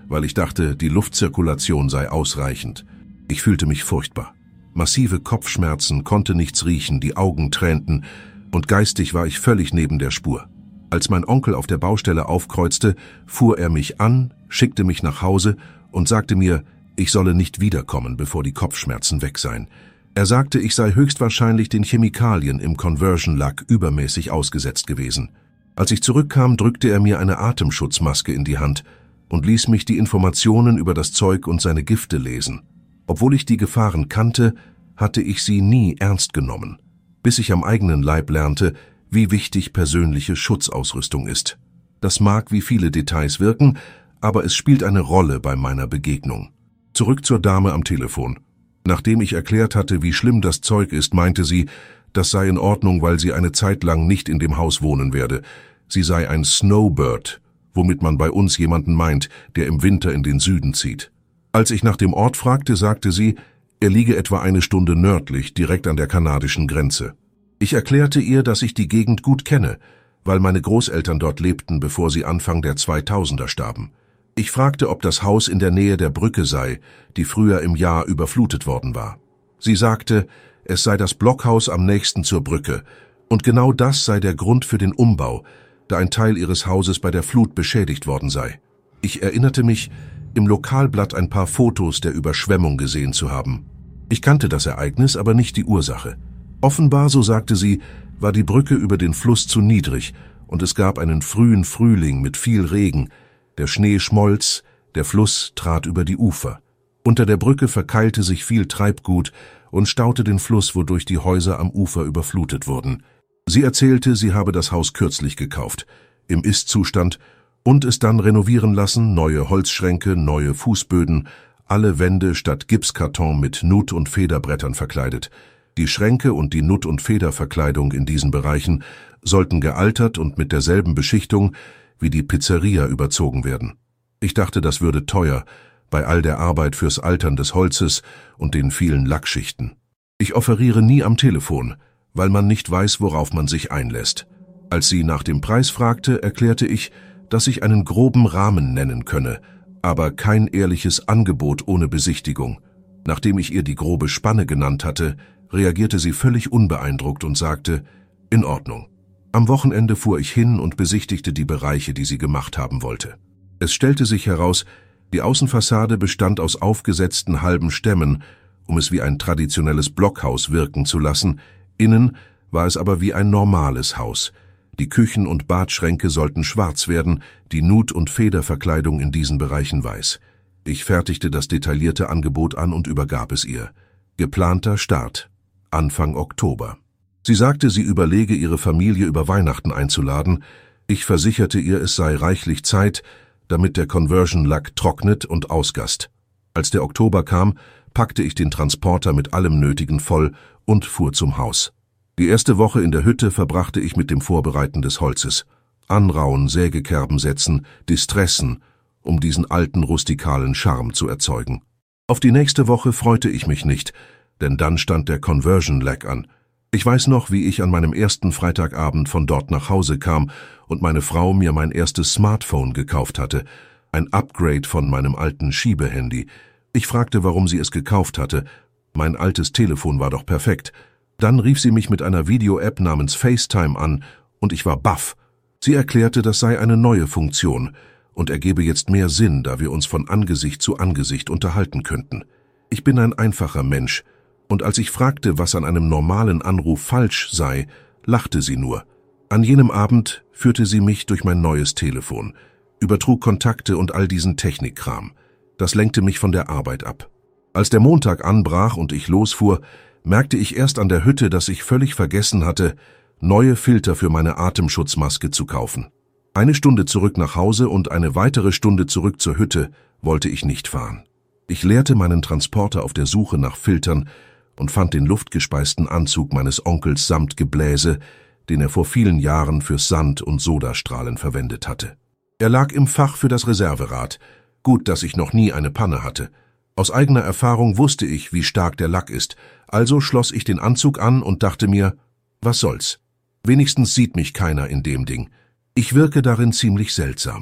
weil ich dachte, die Luftzirkulation sei ausreichend. Ich fühlte mich furchtbar. Massive Kopfschmerzen, konnte nichts riechen, die Augen tränten und geistig war ich völlig neben der Spur. Als mein Onkel auf der Baustelle aufkreuzte, fuhr er mich an, schickte mich nach Hause und sagte mir, ich solle nicht wiederkommen, bevor die Kopfschmerzen weg seien. Er sagte, ich sei höchstwahrscheinlich den Chemikalien im Conversion-Lack übermäßig ausgesetzt gewesen. Als ich zurückkam, drückte er mir eine Atemschutzmaske in die Hand und ließ mich die Informationen über das Zeug und seine Gifte lesen. Obwohl ich die Gefahren kannte, hatte ich sie nie ernst genommen, bis ich am eigenen Leib lernte, wie wichtig persönliche Schutzausrüstung ist. Das mag wie viele Details wirken, aber es spielt eine Rolle bei meiner Begegnung. Zurück zur Dame am Telefon. Nachdem ich erklärt hatte, wie schlimm das Zeug ist, meinte sie, das sei in Ordnung, weil sie eine Zeit lang nicht in dem Haus wohnen werde. Sie sei ein Snowbird, womit man bei uns jemanden meint, der im Winter in den Süden zieht. Als ich nach dem Ort fragte, sagte sie, er liege etwa eine Stunde nördlich, direkt an der kanadischen Grenze. Ich erklärte ihr, dass ich die Gegend gut kenne, weil meine Großeltern dort lebten, bevor sie Anfang der 2000er starben. Ich fragte, ob das Haus in der Nähe der Brücke sei, die früher im Jahr überflutet worden war. Sie sagte, es sei das Blockhaus am nächsten zur Brücke, und genau das sei der Grund für den Umbau, da ein Teil ihres Hauses bei der Flut beschädigt worden sei. Ich erinnerte mich, im Lokalblatt ein paar Fotos der Überschwemmung gesehen zu haben. Ich kannte das Ereignis, aber nicht die Ursache. Offenbar, so sagte sie, war die Brücke über den Fluss zu niedrig und es gab einen frühen Frühling mit viel Regen. Der Schnee schmolz, der Fluss trat über die Ufer. Unter der Brücke verkeilte sich viel Treibgut und staute den Fluss, wodurch die Häuser am Ufer überflutet wurden. Sie erzählte, sie habe das Haus kürzlich gekauft, im Ist-Zustand, und es dann renovieren lassen, neue Holzschränke, neue Fußböden, alle Wände statt Gipskarton mit Nut- und Federbrettern verkleidet. Die Schränke und die Nut- und Federverkleidung in diesen Bereichen sollten gealtert und mit derselben Beschichtung wie die Pizzeria überzogen werden. Ich dachte, das würde teuer, bei all der Arbeit fürs Altern des Holzes und den vielen Lackschichten. Ich offeriere nie am Telefon, weil man nicht weiß, worauf man sich einlässt. Als sie nach dem Preis fragte, erklärte ich, dass ich einen groben Rahmen nennen könne, aber kein ehrliches Angebot ohne Besichtigung. Nachdem ich ihr die grobe Spanne genannt hatte, reagierte sie völlig unbeeindruckt und sagte, in Ordnung. Am Wochenende fuhr ich hin und besichtigte die Bereiche, die sie gemacht haben wollte. Es stellte sich heraus, die Außenfassade bestand aus aufgesetzten halben Stämmen, um es wie ein traditionelles Blockhaus wirken zu lassen, innen war es aber wie ein normales Haus. Die Küchen- und Badschränke sollten schwarz werden, die Nut- und Federverkleidung in diesen Bereichen weiß. Ich fertigte das detaillierte Angebot an und übergab es ihr. Geplanter Start: Anfang Oktober. Sie sagte, sie überlege, ihre Familie über Weihnachten einzuladen. Ich versicherte ihr, es sei reichlich Zeit, damit der Conversion-Lack trocknet und ausgast. Als der Oktober kam, packte ich den Transporter mit allem Nötigen voll und fuhr zum Haus. Die erste Woche in der Hütte verbrachte ich mit dem Vorbereiten des Holzes. Anrauen, Sägekerben setzen, Distressen, um diesen alten rustikalen Charme zu erzeugen. Auf die nächste Woche freute ich mich nicht, denn dann stand der Conversion-Lack an. Ich weiß noch, wie ich an meinem ersten Freitagabend von dort nach Hause kam und meine Frau mir mein erstes Smartphone gekauft hatte, ein Upgrade von meinem alten Schiebehandy. Ich fragte, warum sie es gekauft hatte. Mein altes Telefon war doch perfekt. Dann rief sie mich mit einer Video-App namens FaceTime an und ich war baff. Sie erklärte, das sei eine neue Funktion und ergebe jetzt mehr Sinn, da wir uns von Angesicht zu Angesicht unterhalten könnten. Ich bin ein einfacher Mensch. Und als ich fragte, was an einem normalen Anruf falsch sei, lachte sie nur. An jenem Abend führte sie mich durch mein neues Telefon, übertrug Kontakte und all diesen Technikkram. Das lenkte mich von der Arbeit ab. Als der Montag anbrach und ich losfuhr, merkte ich erst an der Hütte, dass ich völlig vergessen hatte, neue Filter für meine Atemschutzmaske zu kaufen. Eine Stunde zurück nach Hause und eine weitere Stunde zurück zur Hütte wollte ich nicht fahren. Ich leerte meinen Transporter auf der Suche nach Filtern und fand den luftgespeisten Anzug meines Onkels samt Gebläse, den er vor vielen Jahren für Sand- und Sodastrahlen verwendet hatte. Er lag im Fach für das Reserverad. Gut, dass ich noch nie eine Panne hatte. Aus eigener Erfahrung wusste ich, wie stark der Lack ist, also schloss ich den Anzug an und dachte mir, was soll's? Wenigstens sieht mich keiner in dem Ding. Ich wirke darin ziemlich seltsam.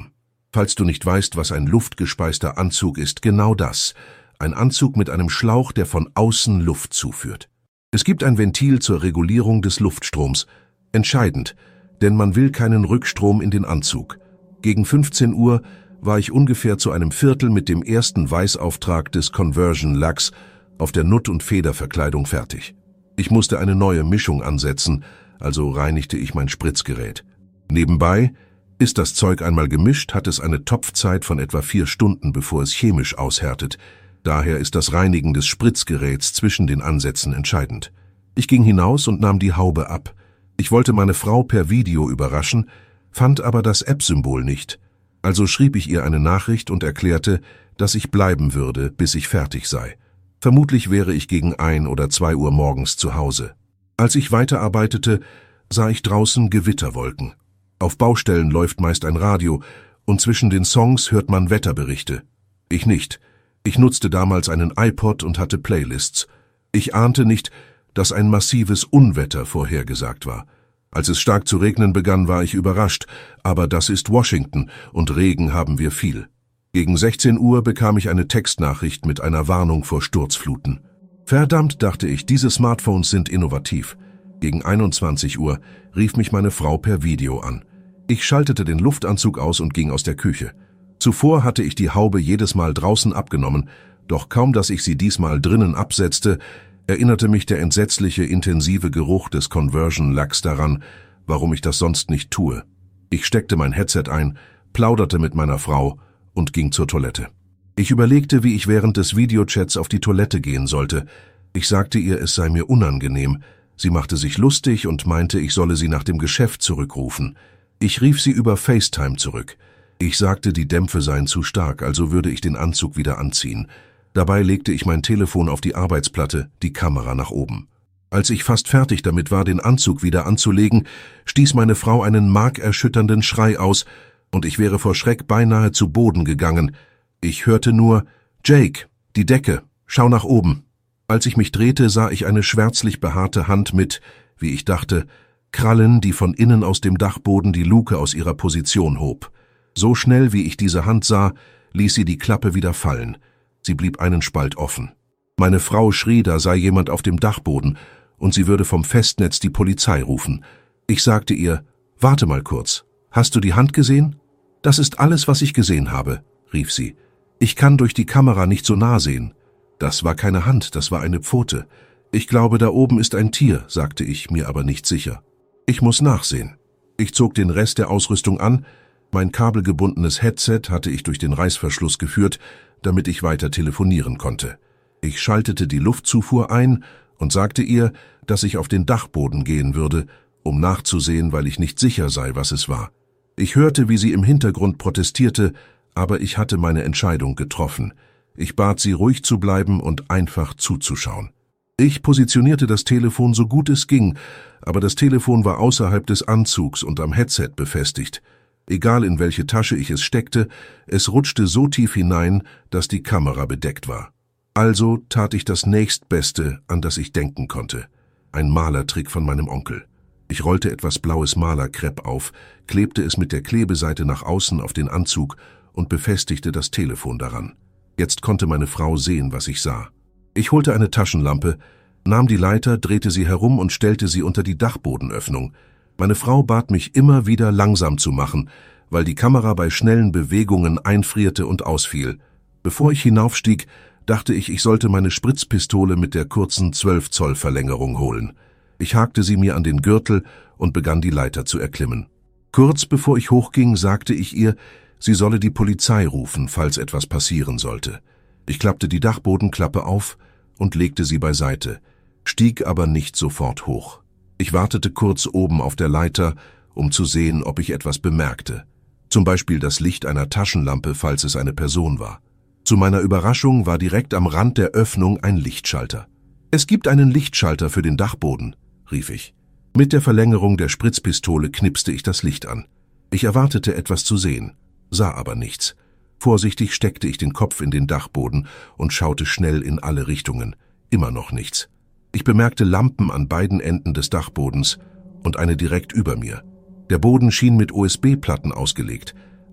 Falls du nicht weißt, was ein luftgespeister Anzug ist, genau das. Ein Anzug mit einem Schlauch, der von außen Luft zuführt. Es gibt ein Ventil zur Regulierung des Luftstroms. Entscheidend, denn man will keinen Rückstrom in den Anzug. Gegen 15 Uhr war ich ungefähr zu einem Viertel mit dem ersten Weißauftrag des Conversion Lacks auf der Nutt- und Federverkleidung fertig. Ich musste eine neue Mischung ansetzen, also reinigte ich mein Spritzgerät. Nebenbei, ist das Zeug einmal gemischt, hat es eine Topfzeit von etwa 4 Stunden, bevor es chemisch aushärtet. Daher ist das Reinigen des Spritzgeräts zwischen den Ansätzen entscheidend. Ich ging hinaus und nahm die Haube ab. Ich wollte meine Frau per Video überraschen, fand aber das App-Symbol nicht. Also schrieb ich ihr eine Nachricht und erklärte, dass ich bleiben würde, bis ich fertig sei. Vermutlich wäre ich gegen 1 oder 2 Uhr morgens zu Hause. Als ich weiterarbeitete, sah ich draußen Gewitterwolken. Auf Baustellen läuft meist ein Radio und zwischen den Songs hört man Wetterberichte. Ich nicht. Ich nutzte damals einen iPod und hatte Playlists. Ich ahnte nicht, dass ein massives Unwetter vorhergesagt war. Als es stark zu regnen begann, war ich überrascht, aber das ist Washington und Regen haben wir viel. Gegen 16 Uhr bekam ich eine Textnachricht mit einer Warnung vor Sturzfluten. Verdammt, dachte ich, diese Smartphones sind innovativ. Gegen 21 Uhr rief mich meine Frau per Video an. Ich schaltete den Luftanzug aus und ging aus der Küche. Zuvor hatte ich die Haube jedes Mal draußen abgenommen, doch kaum, dass ich sie diesmal drinnen absetzte, erinnerte mich der entsetzliche, intensive Geruch des Conversion Lacks daran, warum ich das sonst nicht tue. Ich steckte mein Headset ein, plauderte mit meiner Frau und ging zur Toilette. Ich überlegte, wie ich während des Videochats auf die Toilette gehen sollte. Ich sagte ihr, es sei mir unangenehm. Sie machte sich lustig und meinte, ich solle sie nach dem Geschäft zurückrufen. Ich rief sie über FaceTime zurück. Ich sagte, die Dämpfe seien zu stark, also würde ich den Anzug wieder anziehen. Dabei legte ich mein Telefon auf die Arbeitsplatte, die Kamera nach oben. Als ich fast fertig damit war, den Anzug wieder anzulegen, stieß meine Frau einen markerschütternden Schrei aus und ich wäre vor Schreck beinahe zu Boden gegangen. Ich hörte nur, »Jake, die Decke, schau nach oben.« Als ich mich drehte, sah ich eine schwärzlich behaarte Hand mit, wie ich dachte, Krallen, die von innen aus dem Dachboden die Luke aus ihrer Position hob. So schnell, wie ich diese Hand sah, ließ sie die Klappe wieder fallen. Sie blieb einen Spalt offen. Meine Frau schrie, da sei jemand auf dem Dachboden und sie würde vom Festnetz die Polizei rufen. Ich sagte ihr, »Warte mal kurz. Hast du die Hand gesehen?« »Das ist alles, was ich gesehen habe«, rief sie. »Ich kann durch die Kamera nicht so nah sehen.« »Das war keine Hand, das war eine Pfote. Ich glaube, da oben ist ein Tier«, sagte ich, mir aber nicht sicher. »Ich muss nachsehen.« Ich zog den Rest der Ausrüstung an. Mein kabelgebundenes Headset hatte ich durch den Reißverschluss geführt, damit ich weiter telefonieren konnte. Ich schaltete die Luftzufuhr ein und sagte ihr, dass ich auf den Dachboden gehen würde, um nachzusehen, weil ich nicht sicher sei, was es war. Ich hörte, wie sie im Hintergrund protestierte, aber ich hatte meine Entscheidung getroffen. Ich bat sie, ruhig zu bleiben und einfach zuzuschauen. Ich positionierte das Telefon so gut es ging, aber das Telefon war außerhalb des Anzugs und am Headset befestigt. Egal in welche Tasche ich es steckte, es rutschte so tief hinein, dass die Kamera bedeckt war. Also tat ich das Nächstbeste, an das ich denken konnte. Ein Malertrick von meinem Onkel. Ich rollte etwas blaues Malerkrepp auf, klebte es mit der Klebeseite nach außen auf den Anzug und befestigte das Telefon daran. Jetzt konnte meine Frau sehen, was ich sah. Ich holte eine Taschenlampe, nahm die Leiter, drehte sie herum und stellte sie unter die Dachbodenöffnung. Meine Frau bat mich immer wieder langsam zu machen, weil die Kamera bei schnellen Bewegungen einfrierte und ausfiel. Bevor ich hinaufstieg, dachte ich, ich sollte meine Spritzpistole mit der kurzen 12 Zoll Verlängerung holen. Ich hakte sie mir an den Gürtel und begann die Leiter zu erklimmen. Kurz bevor ich hochging, sagte ich ihr, sie solle die Polizei rufen, falls etwas passieren sollte. Ich klappte die Dachbodenklappe auf und legte sie beiseite, stieg aber nicht sofort hoch. Ich wartete kurz oben auf der Leiter, um zu sehen, ob ich etwas bemerkte. Zum Beispiel das Licht einer Taschenlampe, falls es eine Person war. Zu meiner Überraschung war direkt am Rand der Öffnung ein Lichtschalter. »Es gibt einen Lichtschalter für den Dachboden«, rief ich. Mit der Verlängerung der Spritzpistole knipste ich das Licht an. Ich erwartete etwas zu sehen, sah aber nichts. Vorsichtig steckte ich den Kopf in den Dachboden und schaute schnell in alle Richtungen. Immer noch nichts. Ich bemerkte Lampen an beiden Enden des Dachbodens und eine direkt über mir. Der Boden schien mit USB-Platten ausgelegt.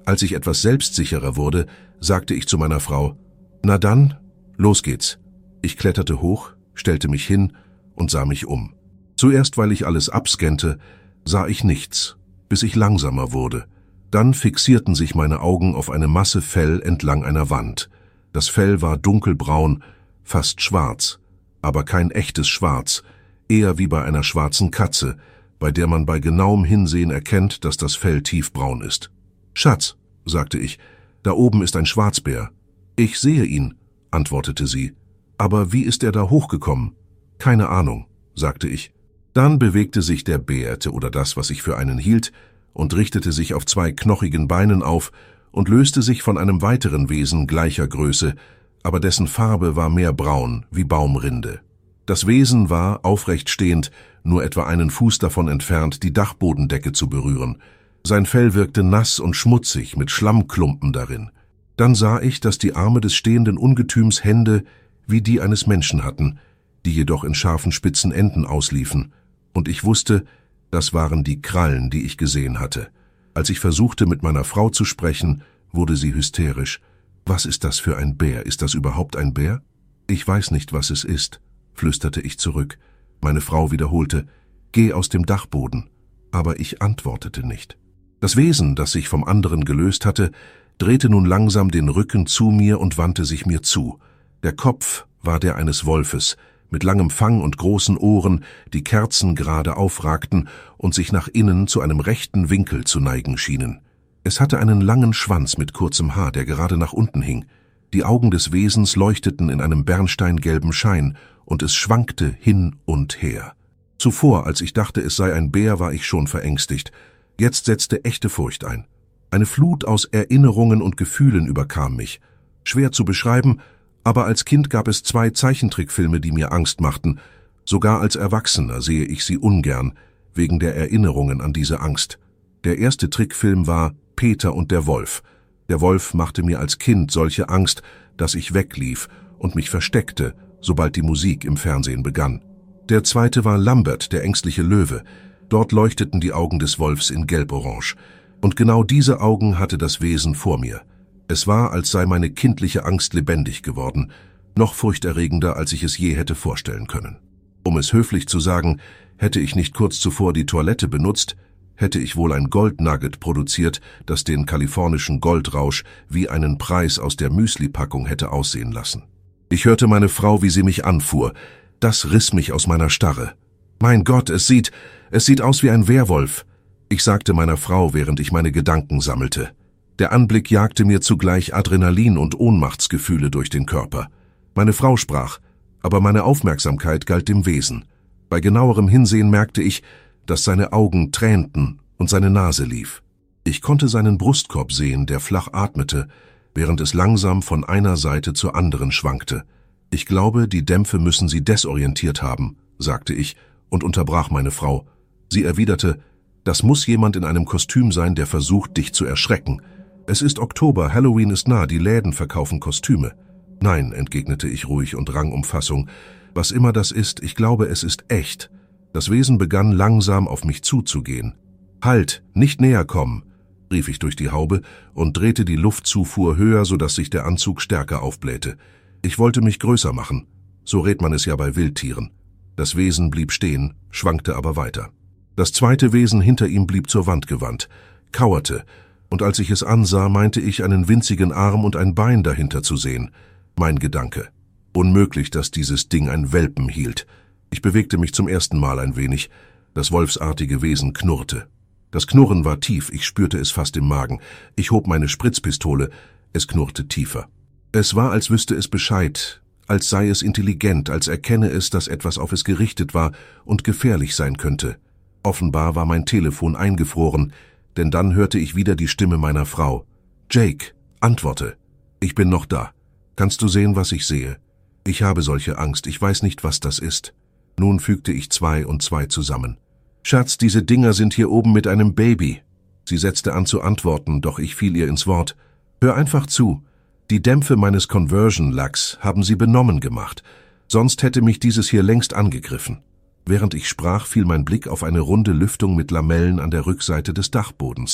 Als ich etwas selbstsicherer wurde, sagte ich zu meiner Frau: »Na dann, los geht's.« Ich kletterte hoch, stellte mich hin und sah mich um. Zuerst, weil ich alles abscannte, sah ich nichts, bis ich langsamer wurde. Dann fixierten sich meine Augen auf eine Masse Fell entlang einer Wand. Das Fell war dunkelbraun, fast schwarz, aber kein echtes Schwarz, eher wie bei einer schwarzen Katze, bei der man bei genauem Hinsehen erkennt, dass das Fell tiefbraun ist. »Schatz«, sagte ich, »da oben ist ein Schwarzbär.« »Ich sehe ihn«, antwortete sie. »Aber wie ist er da hochgekommen?« »Keine Ahnung«, sagte ich. Dann bewegte sich der Bär, oder das, was ich für einen hielt, und richtete sich auf 2 knochigen Beinen auf und löste sich von einem weiteren Wesen gleicher Größe, aber dessen Farbe war mehr braun, wie Baumrinde. Das Wesen war, aufrecht stehend, nur etwa einen Fuß davon entfernt, die Dachbodendecke zu berühren. Sein Fell wirkte nass und schmutzig, mit Schlammklumpen darin. Dann sah ich, dass die Arme des stehenden Ungetüms Hände wie die eines Menschen hatten, die jedoch in scharfen spitzen Enden ausliefen, und ich wusste, das waren die Krallen, die ich gesehen hatte. Als ich versuchte, mit meiner Frau zu sprechen, wurde sie hysterisch. »Was ist das für ein Bär? Ist das überhaupt ein Bär?« »Ich weiß nicht, was es ist«, flüsterte ich zurück. Meine Frau wiederholte: »Geh aus dem Dachboden.« Aber ich antwortete nicht. Das Wesen, das sich vom anderen gelöst hatte, drehte nun langsam den Rücken zu mir und wandte sich mir zu. Der Kopf war der eines Wolfes, mit langem Fang und großen Ohren, die kerzengerade aufragten und sich nach innen zu einem rechten Winkel zu neigen schienen. Es hatte einen langen Schwanz mit kurzem Haar, der gerade nach unten hing. Die Augen des Wesens leuchteten in einem bernsteingelben Schein, und es schwankte hin und her. Zuvor, als ich dachte, es sei ein Bär, war ich schon verängstigt. Jetzt setzte echte Furcht ein. Eine Flut aus Erinnerungen und Gefühlen überkam mich. Schwer zu beschreiben, aber als Kind gab es 2 Zeichentrickfilme, die mir Angst machten. Sogar als Erwachsener sehe ich sie ungern, wegen der Erinnerungen an diese Angst. Der erste Trickfilm war Peter und der Wolf. Der Wolf machte mir als Kind solche Angst, dass ich weglief und mich versteckte, sobald die Musik im Fernsehen begann. Der zweite war Lambert, der ängstliche Löwe. Dort leuchteten die Augen des Wolfs in gelb-orange. Und genau diese Augen hatte das Wesen vor mir. Es war, als sei meine kindliche Angst lebendig geworden, noch furchterregender, als ich es je hätte vorstellen können. Um es höflich zu sagen, hätte ich nicht kurz zuvor die Toilette benutzt, hätte ich wohl ein Goldnugget produziert, das den kalifornischen Goldrausch wie einen Preis aus der Müsli-Packung hätte aussehen lassen. Ich hörte meine Frau, wie sie mich anfuhr. Das riss mich aus meiner Starre. »Mein Gott, es sieht aus wie ein Werwolf«, ich sagte meiner Frau, während ich meine Gedanken sammelte. Der Anblick jagte mir zugleich Adrenalin und Ohnmachtsgefühle durch den Körper. Meine Frau sprach, aber meine Aufmerksamkeit galt dem Wesen. Bei genauerem Hinsehen merkte ich, dass seine Augen tränten und seine Nase lief. Ich konnte seinen Brustkorb sehen, der flach atmete, während es langsam von einer Seite zur anderen schwankte. »Ich glaube, die Dämpfe müssen Sie desorientiert haben«, sagte ich und unterbrach meine Frau. Sie erwiderte: »Das muss jemand in einem Kostüm sein, der versucht, dich zu erschrecken. Es ist Oktober, Halloween ist nah, die Läden verkaufen Kostüme.« »Nein«, entgegnete ich ruhig und rang um Fassung. »Was immer das ist, ich glaube, es ist echt.« Das Wesen begann langsam auf mich zuzugehen. »Halt, nicht näher kommen«, rief ich durch die Haube und drehte die Luftzufuhr höher, sodass sich der Anzug stärker aufblähte. Ich wollte mich größer machen. So rät man es ja bei Wildtieren. Das Wesen blieb stehen, schwankte aber weiter. Das zweite Wesen hinter ihm blieb zur Wand gewandt, kauerte, und als ich es ansah, meinte ich, einen winzigen Arm und ein Bein dahinter zu sehen. Mein Gedanke. Unmöglich, dass dieses Ding ein Welpen hielt. Ich bewegte mich zum ersten Mal ein wenig. Das wolfsartige Wesen knurrte. Das Knurren war tief, ich spürte es fast im Magen. Ich hob meine Spritzpistole. Es knurrte tiefer. Es war, als wüsste es Bescheid, als sei es intelligent, als erkenne es, dass etwas auf es gerichtet war und gefährlich sein könnte. Offenbar war mein Telefon eingefroren, denn dann hörte ich wieder die Stimme meiner Frau. »Jake, antworte. Ich bin noch da. Kannst du sehen, was ich sehe? Ich habe solche Angst, ich weiß nicht, was das ist.« Nun fügte ich 2 und 2 zusammen. »Schatz, diese Dinger sind hier oben mit einem Baby.« Sie setzte an zu antworten, doch ich fiel ihr ins Wort. »Hör einfach zu. Die Dämpfe meines Conversion-Lacks haben sie benommen gemacht. Sonst hätte mich dieses hier längst angegriffen.« Während ich sprach, fiel mein Blick auf eine runde Lüftung mit Lamellen an der Rückseite des Dachbodens.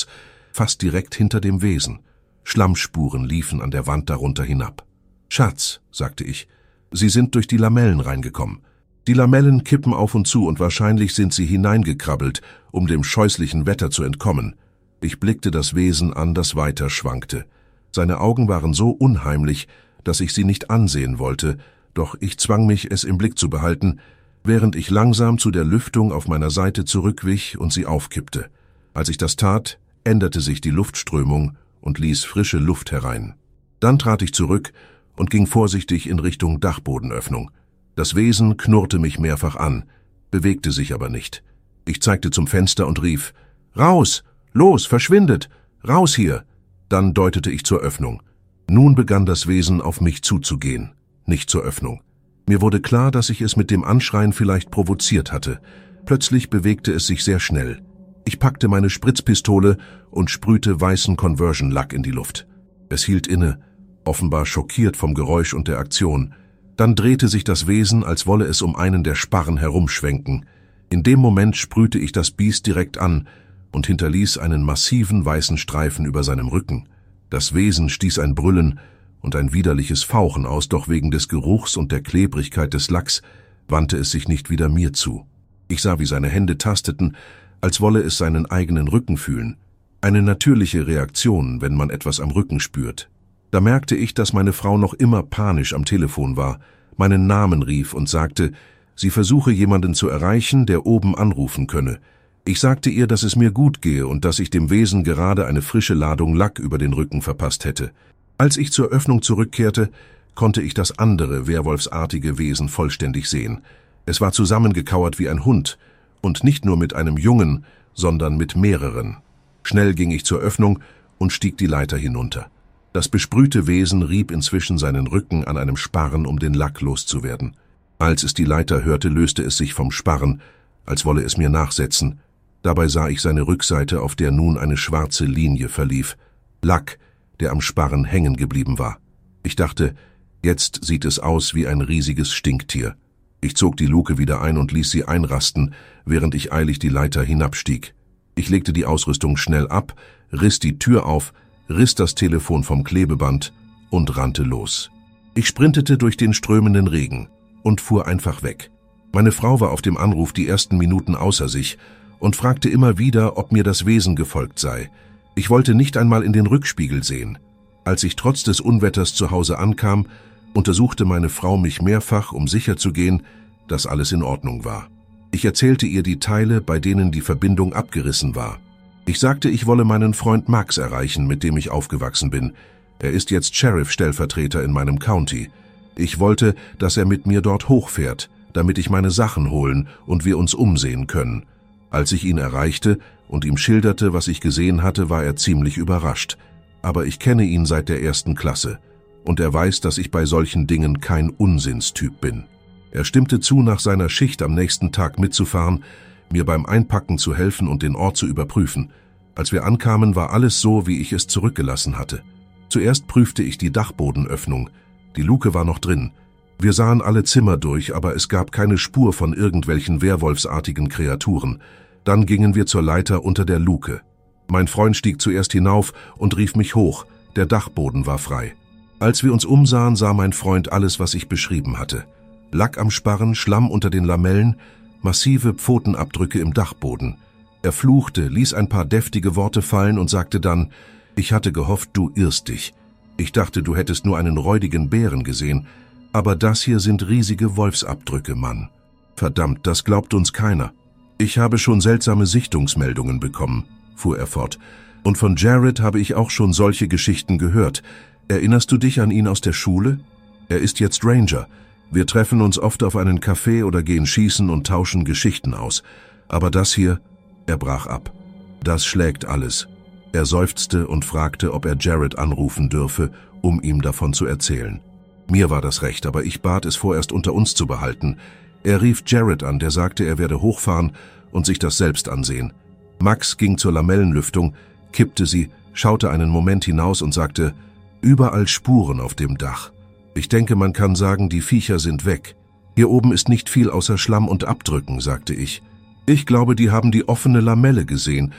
fast direkt hinter dem Wesen. Schlammspuren liefen an der Wand darunter hinab. »Schatz«, sagte ich, »Sie sind durch die Lamellen reingekommen. Die Lamellen kippen auf und zu und wahrscheinlich sind sie hineingekrabbelt, um dem scheußlichen Wetter zu entkommen.« Ich blickte das Wesen an, das weiter schwankte. Seine Augen waren so unheimlich, dass ich sie nicht ansehen wollte, doch ich zwang mich, es im Blick zu behalten, während ich langsam zu der Lüftung auf meiner Seite zurückwich und sie aufkippte. Als ich das tat, änderte sich die Luftströmung und ließ frische Luft herein. Dann trat ich zurück und ging vorsichtig in Richtung Dachbodenöffnung. Das Wesen knurrte mich mehrfach an, bewegte sich aber nicht. Ich zeigte zum Fenster und rief, »Raus! Los, verschwindet! Raus hier!« Dann deutete ich zur Öffnung. Nun begann das Wesen auf mich zuzugehen, nicht zur Öffnung. Mir wurde klar, dass ich es mit dem Anschreien vielleicht provoziert hatte. Plötzlich bewegte es sich sehr schnell. Ich packte meine Spritzpistole und sprühte weißen Conversion-Lack in die Luft. Es hielt inne, offenbar schockiert vom Geräusch und der Aktion. Dann drehte sich das Wesen, als wolle es um einen der Sparren herumschwenken. In dem Moment sprühte ich das Biest direkt an und hinterließ einen massiven weißen Streifen über seinem Rücken. Das Wesen stieß ein Brüllen und ein widerliches Fauchen aus, doch wegen des Geruchs und der Klebrigkeit des Lacks wandte es sich nicht wieder mir zu. Ich sah, wie seine Hände tasteten, als wolle es seinen eigenen Rücken fühlen. Eine natürliche Reaktion, wenn man etwas am Rücken spürt. Da merkte ich, dass meine Frau noch immer panisch am Telefon war, meinen Namen rief und sagte, sie versuche jemanden zu erreichen, der oben anrufen könne. Ich sagte ihr, dass es mir gut gehe und dass ich dem Wesen gerade eine frische Ladung Lack über den Rücken verpasst hätte. Als ich zur Öffnung zurückkehrte, konnte ich das andere werwolfsartige Wesen vollständig sehen. Es war zusammengekauert wie ein Hund, und nicht nur mit einem Jungen, sondern mit mehreren. Schnell ging ich zur Öffnung und stieg die Leiter hinunter. Das besprühte Wesen rieb inzwischen seinen Rücken an einem Sparren, um den Lack loszuwerden. Als es die Leiter hörte, löste es sich vom Sparren, als wolle es mir nachsetzen. Dabei sah ich seine Rückseite, auf der nun eine schwarze Linie verlief. Lack, der am Sparren hängen geblieben war. Ich dachte, jetzt sieht es aus wie ein riesiges Stinktier. Ich zog die Luke wieder ein und ließ sie einrasten, während ich eilig die Leiter hinabstieg. Ich legte die Ausrüstung schnell ab, riss die Tür auf, riss das Telefon vom Klebeband und rannte los. Ich sprintete durch den strömenden Regen und fuhr einfach weg. Meine Frau war auf dem Anruf die ersten Minuten außer sich und fragte immer wieder, ob mir das Wesen gefolgt sei. Ich wollte nicht einmal in den Rückspiegel sehen. Als ich trotz des Unwetters zu Hause ankam, untersuchte meine Frau mich mehrfach, um sicherzugehen, dass alles in Ordnung war. Ich erzählte ihr die Teile, bei denen die Verbindung abgerissen war. Ich sagte, ich wolle meinen Freund Max erreichen, mit dem ich aufgewachsen bin. Er ist jetzt Sheriff-Stellvertreter in meinem County. Ich wollte, dass er mit mir dort hochfährt, damit ich meine Sachen holen und wir uns umsehen können. Als ich ihn erreichte und ihm schilderte, was ich gesehen hatte, war er ziemlich überrascht. Aber ich kenne ihn seit der 1. Klasse. Und er weiß, dass ich bei solchen Dingen kein Unsinnstyp bin. Er stimmte zu, nach seiner Schicht am nächsten Tag mitzufahren, mir beim Einpacken zu helfen und den Ort zu überprüfen. Als wir ankamen, war alles so, wie ich es zurückgelassen hatte. Zuerst prüfte ich die Dachbodenöffnung. Die Luke war noch drin. Wir sahen alle Zimmer durch, aber es gab keine Spur von irgendwelchen werwolfsartigen Kreaturen. Dann gingen wir zur Leiter unter der Luke. Mein Freund stieg zuerst hinauf und rief mich hoch. Der Dachboden war frei. Als wir uns umsahen, sah mein Freund alles, was ich beschrieben hatte. Lack am Sparren, Schlamm unter den Lamellen, massive Pfotenabdrücke im Dachboden. Er fluchte, ließ ein paar deftige Worte fallen und sagte dann, »Ich hatte gehofft, du irrst dich. Ich dachte, du hättest nur einen räudigen Bären gesehen, aber das hier sind riesige Wolfsabdrücke, Mann. Verdammt, das glaubt uns keiner. Ich habe schon seltsame Sichtungsmeldungen bekommen«, fuhr er fort, »und von Jared habe ich auch schon solche Geschichten gehört. Erinnerst du dich an ihn aus der Schule? Er ist jetzt Ranger. Wir treffen uns oft auf einen Café oder gehen schießen und tauschen Geschichten aus. Aber das hier«, er brach ab, »das schlägt alles.« Er seufzte und fragte, ob er Jared anrufen dürfe, um ihm davon zu erzählen. Mir war das recht, aber ich bat es vorerst unter uns zu behalten. Er rief Jared an, der sagte, er werde hochfahren und sich das selbst ansehen. Max ging zur Lamellenlüftung, kippte sie, schaute einen Moment hinaus und sagte, »Überall Spuren auf dem Dach. Ich denke, man kann sagen, die Viecher sind weg. Hier oben ist nicht viel außer Schlamm und Abdrücken«, sagte ich. »Ich glaube, die haben die offene Lamelle gesehen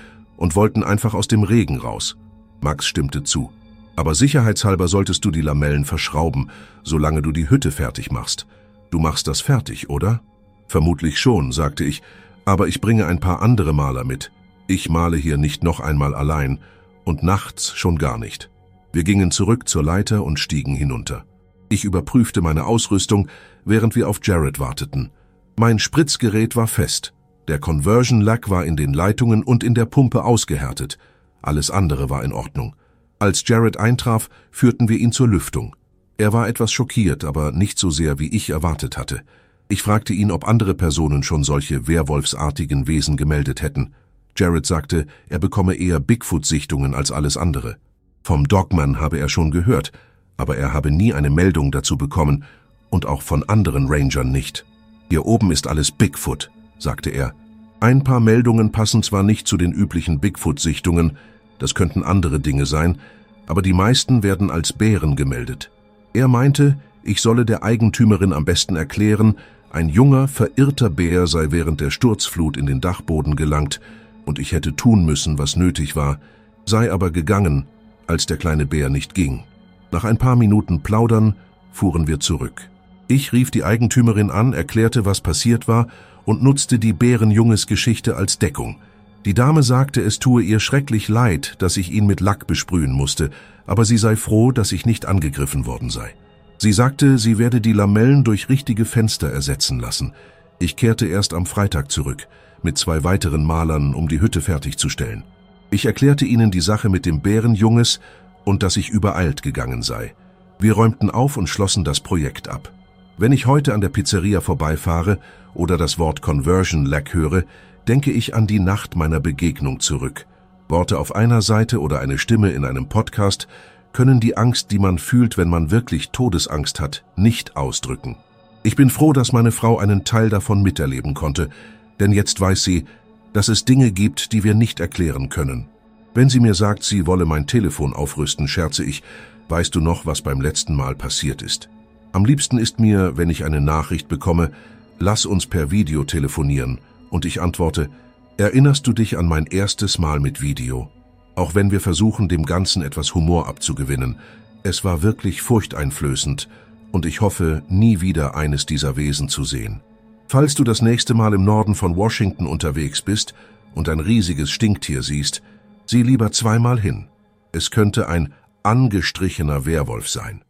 und wollten einfach aus dem Regen raus. Max stimmte zu. Aber sicherheitshalber solltest du die Lamellen verschrauben, solange du die Hütte fertig machst. Du machst das fertig, oder? Vermutlich schon, sagte ich, aber ich bringe ein paar andere Maler mit. Ich male hier nicht noch einmal allein und nachts schon gar nicht. Wir gingen zurück zur Leiter und stiegen hinunter. Ich überprüfte meine Ausrüstung, während wir auf Jared warteten. Mein Spritzgerät war fest. Der Conversion Lack war in den Leitungen und in der Pumpe ausgehärtet. Alles andere war in Ordnung. Als Jared eintraf, führten wir ihn zur Lüftung. Er war etwas schockiert, aber nicht so sehr, wie ich erwartet hatte. Ich fragte ihn, ob andere Personen schon solche werwolfsartigen Wesen gemeldet hätten. Jared sagte, er bekomme eher Bigfoot-Sichtungen als alles andere. Vom Dogman habe er schon gehört, aber er habe nie eine Meldung dazu bekommen und auch von anderen Rangern nicht. Hier oben ist alles Bigfoot, sagte er. Ein paar Meldungen passen zwar nicht zu den üblichen Bigfoot-Sichtungen, das könnten andere Dinge sein, aber die meisten werden als Bären gemeldet. Er meinte, ich solle der Eigentümerin am besten erklären, ein junger, verirrter Bär sei während der Sturzflut in den Dachboden gelangt und ich hätte tun müssen, was nötig war, sei aber gegangen, als der kleine Bär nicht ging. Nach ein paar Minuten Plaudern fuhren wir zurück. Ich rief die Eigentümerin an, erklärte, was passiert war und nutzte die Bärenjunges-Geschichte als Deckung. Die Dame sagte, es tue ihr schrecklich leid, dass ich ihn mit Lack besprühen musste, aber sie sei froh, dass ich nicht angegriffen worden sei. Sie sagte, sie werde die Lamellen durch richtige Fenster ersetzen lassen. Ich kehrte erst am Freitag zurück, mit 2 weiteren Malern, um die Hütte fertigzustellen. Ich erklärte ihnen die Sache mit dem Bärenjunges und dass ich übereilt gegangen sei. Wir räumten auf und schlossen das Projekt ab. Wenn ich heute an der Pizzeria vorbeifahre oder das Wort Conversion Lack höre, denke ich an die Nacht meiner Begegnung zurück. Worte auf einer Seite oder eine Stimme in einem Podcast können die Angst, die man fühlt, wenn man wirklich Todesangst hat, nicht ausdrücken. Ich bin froh, dass meine Frau einen Teil davon miterleben konnte, denn jetzt weiß sie, dass es Dinge gibt, die wir nicht erklären können. Wenn sie mir sagt, sie wolle mein Telefon aufrüsten, scherze ich, weißt du noch, was beim letzten Mal passiert ist? Am liebsten ist mir, wenn ich eine Nachricht bekomme, lass uns per Video telefonieren, und ich antworte, erinnerst du dich an mein erstes Mal mit Video? Auch wenn wir versuchen, dem Ganzen etwas Humor abzugewinnen. Es war wirklich furchteinflößend und ich hoffe, nie wieder eines dieser Wesen zu sehen. Falls du das nächste Mal im Norden von Washington unterwegs bist und ein riesiges Stinktier siehst, sieh lieber 2-mal hin. Es könnte ein angestrichener Werwolf sein.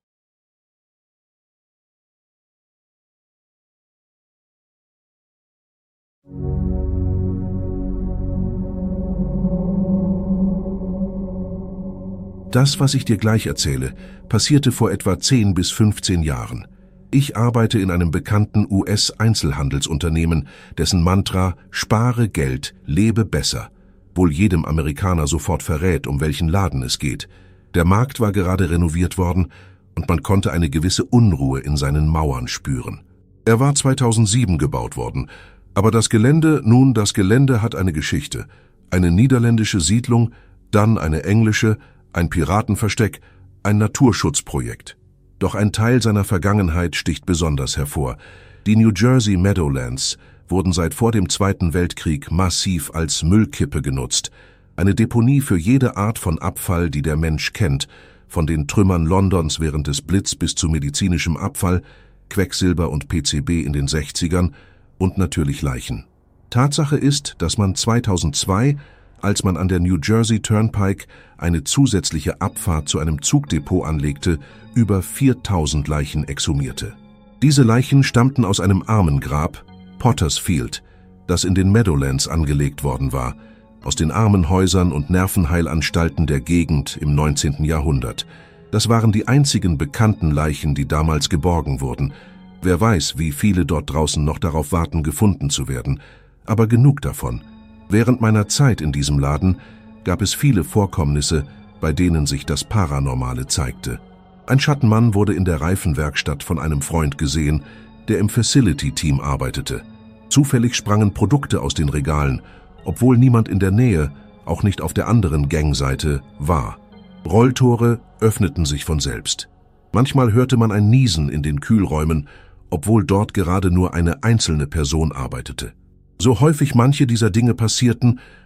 Das, was ich dir gleich erzähle, passierte vor etwa 10 bis 15 Jahren. Ich arbeite in einem bekannten US-Einzelhandelsunternehmen, dessen Mantra »Spare Geld, lebe besser« wohl jedem Amerikaner sofort verrät, um welchen Laden es geht. Der Markt war gerade renoviert worden und man konnte eine gewisse Unruhe in seinen Mauern spüren. Er war 2007 gebaut worden, aber das Gelände hat eine Geschichte. Eine niederländische Siedlung, dann eine englische, ein Piratenversteck, ein Naturschutzprojekt. Doch ein Teil seiner Vergangenheit sticht besonders hervor. Die New Jersey Meadowlands wurden seit vor dem Zweiten Weltkrieg massiv als Müllkippe genutzt. Eine Deponie für jede Art von Abfall, die der Mensch kennt, von den Trümmern Londons während des Blitz bis zu medizinischem Abfall, Quecksilber und PCB in den 60ern und natürlich Leichen. Tatsache ist, dass man 2002, als man an der New Jersey Turnpike eine zusätzliche Abfahrt zu einem Zugdepot anlegte, über 4000 Leichen exhumierte. Diese Leichen stammten aus einem Armengrab, Potter's Field, das in den Meadowlands angelegt worden war, aus den Armenhäusern und Nervenheilanstalten der Gegend im 19. Jahrhundert. Das waren die einzigen bekannten Leichen, die damals geborgen wurden. Wer weiß, wie viele dort draußen noch darauf warten, gefunden zu werden. Aber genug davon. Während meiner Zeit in diesem Laden gab es viele Vorkommnisse, bei denen sich das Paranormale zeigte. Ein Schattenmann wurde in der Reifenwerkstatt von einem Freund gesehen, der im Facility-Team arbeitete. Zufällig sprangen Produkte aus den Regalen, obwohl niemand in der Nähe, auch nicht auf der anderen Gangseite, war. Rolltore öffneten sich von selbst. Manchmal hörte man ein Niesen in den Kühlräumen, obwohl dort gerade nur eine einzelne Person arbeitete. So häufig manche dieser Dinge passierten,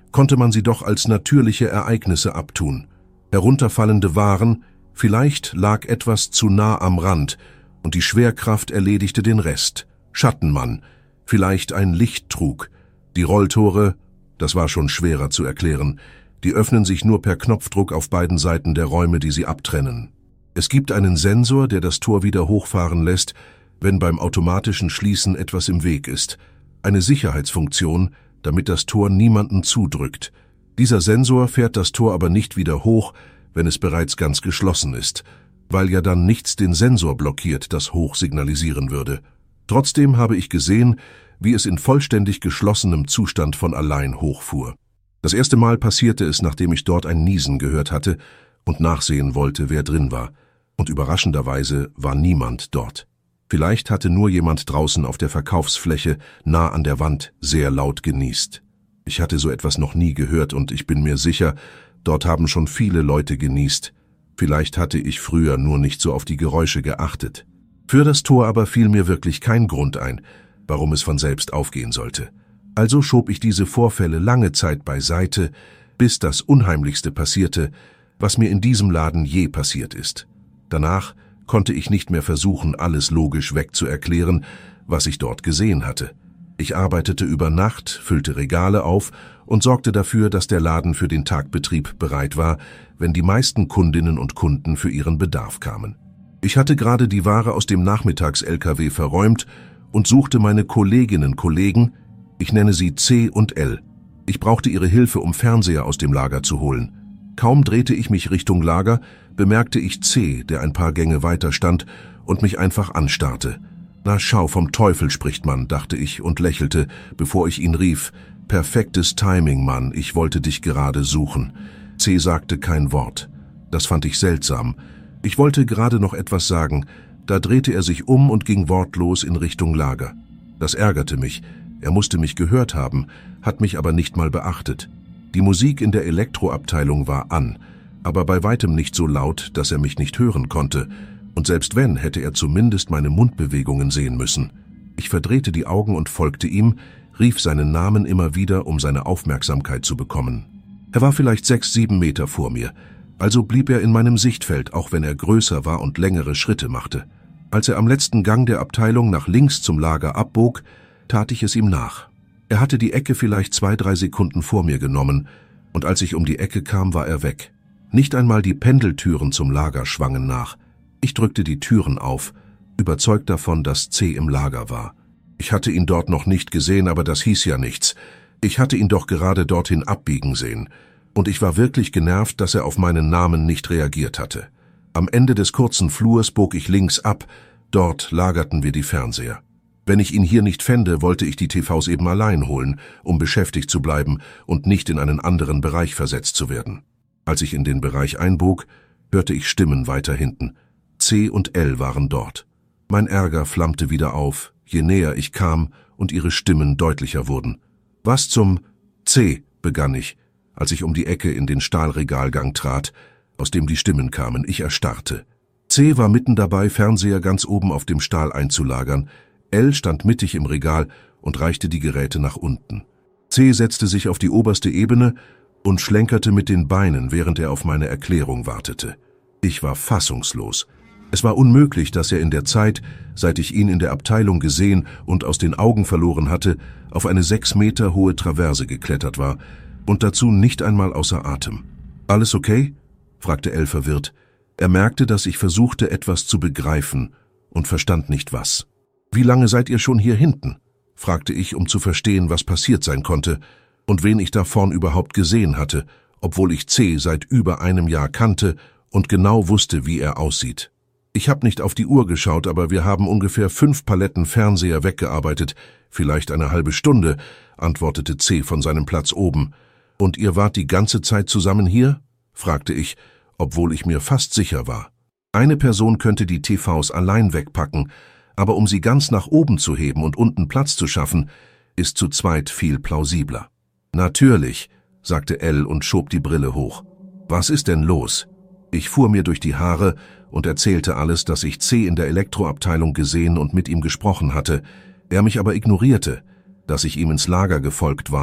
konnte man sie doch als natürliche Ereignisse abtun. Herunterfallende Waren, vielleicht lag etwas zu nah am Rand und die Schwerkraft erledigte den Rest. Schattenmann, vielleicht ein Lichttrug. Die Rolltore, das war schon schwerer zu erklären, die öffnen sich nur per Knopfdruck auf beiden Seiten der Räume, die sie abtrennen. Es gibt einen Sensor, der das Tor wieder hochfahren lässt, wenn beim automatischen Schließen etwas im Weg ist. Eine Sicherheitsfunktion, damit das Tor niemanden zudrückt. Dieser Sensor fährt das Tor aber nicht wieder hoch, wenn es bereits ganz geschlossen ist, weil ja dann nichts den Sensor blockiert, das hoch signalisieren würde. Trotzdem habe ich gesehen, wie es in vollständig geschlossenem Zustand von allein hochfuhr. Das erste Mal passierte es, nachdem ich dort ein Niesen gehört hatte und nachsehen wollte, wer drin war. Und überraschenderweise war niemand dort. Vielleicht hatte nur jemand draußen auf der Verkaufsfläche nah an der Wand sehr laut genießt. Ich hatte so etwas noch nie gehört und ich bin mir sicher, dort haben schon viele Leute genießt. Vielleicht hatte ich früher nur nicht so auf die Geräusche geachtet. Für das Tor aber fiel mir wirklich kein Grund ein, warum es von selbst aufgehen sollte. Also schob ich diese Vorfälle lange Zeit beiseite, bis das Unheimlichste passierte, was mir in diesem Laden je passiert ist. Danach konnte ich nicht mehr versuchen, alles logisch wegzuerklären, was ich dort gesehen hatte. Ich arbeitete über Nacht, füllte Regale auf und sorgte dafür, dass der Laden für den Tagbetrieb bereit war, wenn die meisten Kundinnen und Kunden für ihren Bedarf kamen. Ich hatte gerade die Ware aus dem Nachmittags-LKW verräumt und suchte meine Kollegen, ich nenne sie C und L. Ich brauchte ihre Hilfe, um Fernseher aus dem Lager zu holen. Kaum drehte ich mich Richtung Lager, bemerkte ich C, der ein paar Gänge weiter stand und mich einfach anstarrte. »Na schau, vom Teufel spricht man«, dachte ich und lächelte, bevor ich ihn rief. »Perfektes Timing, Mann, ich wollte dich gerade suchen.« C sagte kein Wort. Das fand ich seltsam. Ich wollte gerade noch etwas sagen, da drehte er sich um und ging wortlos in Richtung Lager. Das ärgerte mich. Er musste mich gehört haben, hat mich aber nicht mal beachtet. Die Musik in der Elektroabteilung war an, aber bei weitem nicht so laut, dass er mich nicht hören konnte, und selbst wenn, hätte er zumindest meine Mundbewegungen sehen müssen. Ich verdrehte die Augen und folgte ihm, rief seinen Namen immer wieder, um seine Aufmerksamkeit zu bekommen. Er war vielleicht 6-7 Meter vor mir, also blieb er in meinem Sichtfeld, auch wenn er größer war und längere Schritte machte. Als er am letzten Gang der Abteilung nach links zum Lager abbog, tat ich es ihm nach. Er hatte die Ecke vielleicht 2-3 Sekunden vor mir genommen, und als ich um die Ecke kam, war er weg. Nicht einmal die Pendeltüren zum Lager schwangen nach. Ich drückte die Türen auf, überzeugt davon, dass C im Lager war. Ich hatte ihn dort noch nicht gesehen, aber das hieß ja nichts. Ich hatte ihn doch gerade dorthin abbiegen sehen. Und ich war wirklich genervt, dass er auf meinen Namen nicht reagiert hatte. Am Ende des kurzen Flurs bog ich links ab, dort lagerten wir die Fernseher. Wenn ich ihn hier nicht fände, wollte ich die TVs eben allein holen, um beschäftigt zu bleiben und nicht in einen anderen Bereich versetzt zu werden. Als ich in den Bereich einbog, hörte ich Stimmen weiter hinten. C und L waren dort. Mein Ärger flammte wieder auf, je näher ich kam und ihre Stimmen deutlicher wurden. »Was zum C«, begann ich, als ich um die Ecke in den Stahlregalgang trat, aus dem die Stimmen kamen. Ich erstarrte. C war mitten dabei, Fernseher ganz oben auf dem Stahl einzulagern. L stand mittig im Regal und reichte die Geräte nach unten. C setzte sich auf die oberste Ebene und schlenkerte mit den Beinen, während er auf meine Erklärung wartete. Ich war fassungslos. Es war unmöglich, dass er in der Zeit, seit ich ihn in der Abteilung gesehen und aus den Augen verloren hatte, auf eine 6 Meter hohe Traverse geklettert war und dazu nicht einmal außer Atem. »Alles okay?« fragte L verwirrt. Er merkte, dass ich versuchte, etwas zu begreifen und verstand nicht was. »Wie lange seid ihr schon hier hinten?« fragte ich, um zu verstehen, was passiert sein konnte und wen ich da vorn überhaupt gesehen hatte, obwohl ich C seit über einem Jahr kannte und genau wusste, wie er aussieht. Ich habe nicht auf die Uhr geschaut, aber wir haben ungefähr 5 Paletten Fernseher weggearbeitet, vielleicht eine halbe Stunde, antwortete C von seinem Platz oben. »Und ihr wart die ganze Zeit zusammen hier?« fragte ich, obwohl ich mir fast sicher war. Eine Person könnte die TVs allein wegpacken, aber um sie ganz nach oben zu heben und unten Platz zu schaffen, ist zu zweit viel plausibler. »Natürlich«, sagte L und schob die Brille hoch. »Was ist denn los?« Ich fuhr mir durch die Haare und erzählte alles, dass ich C in der Elektroabteilung gesehen und mit ihm gesprochen hatte, er mich aber ignorierte, dass ich ihm ins Lager gefolgt war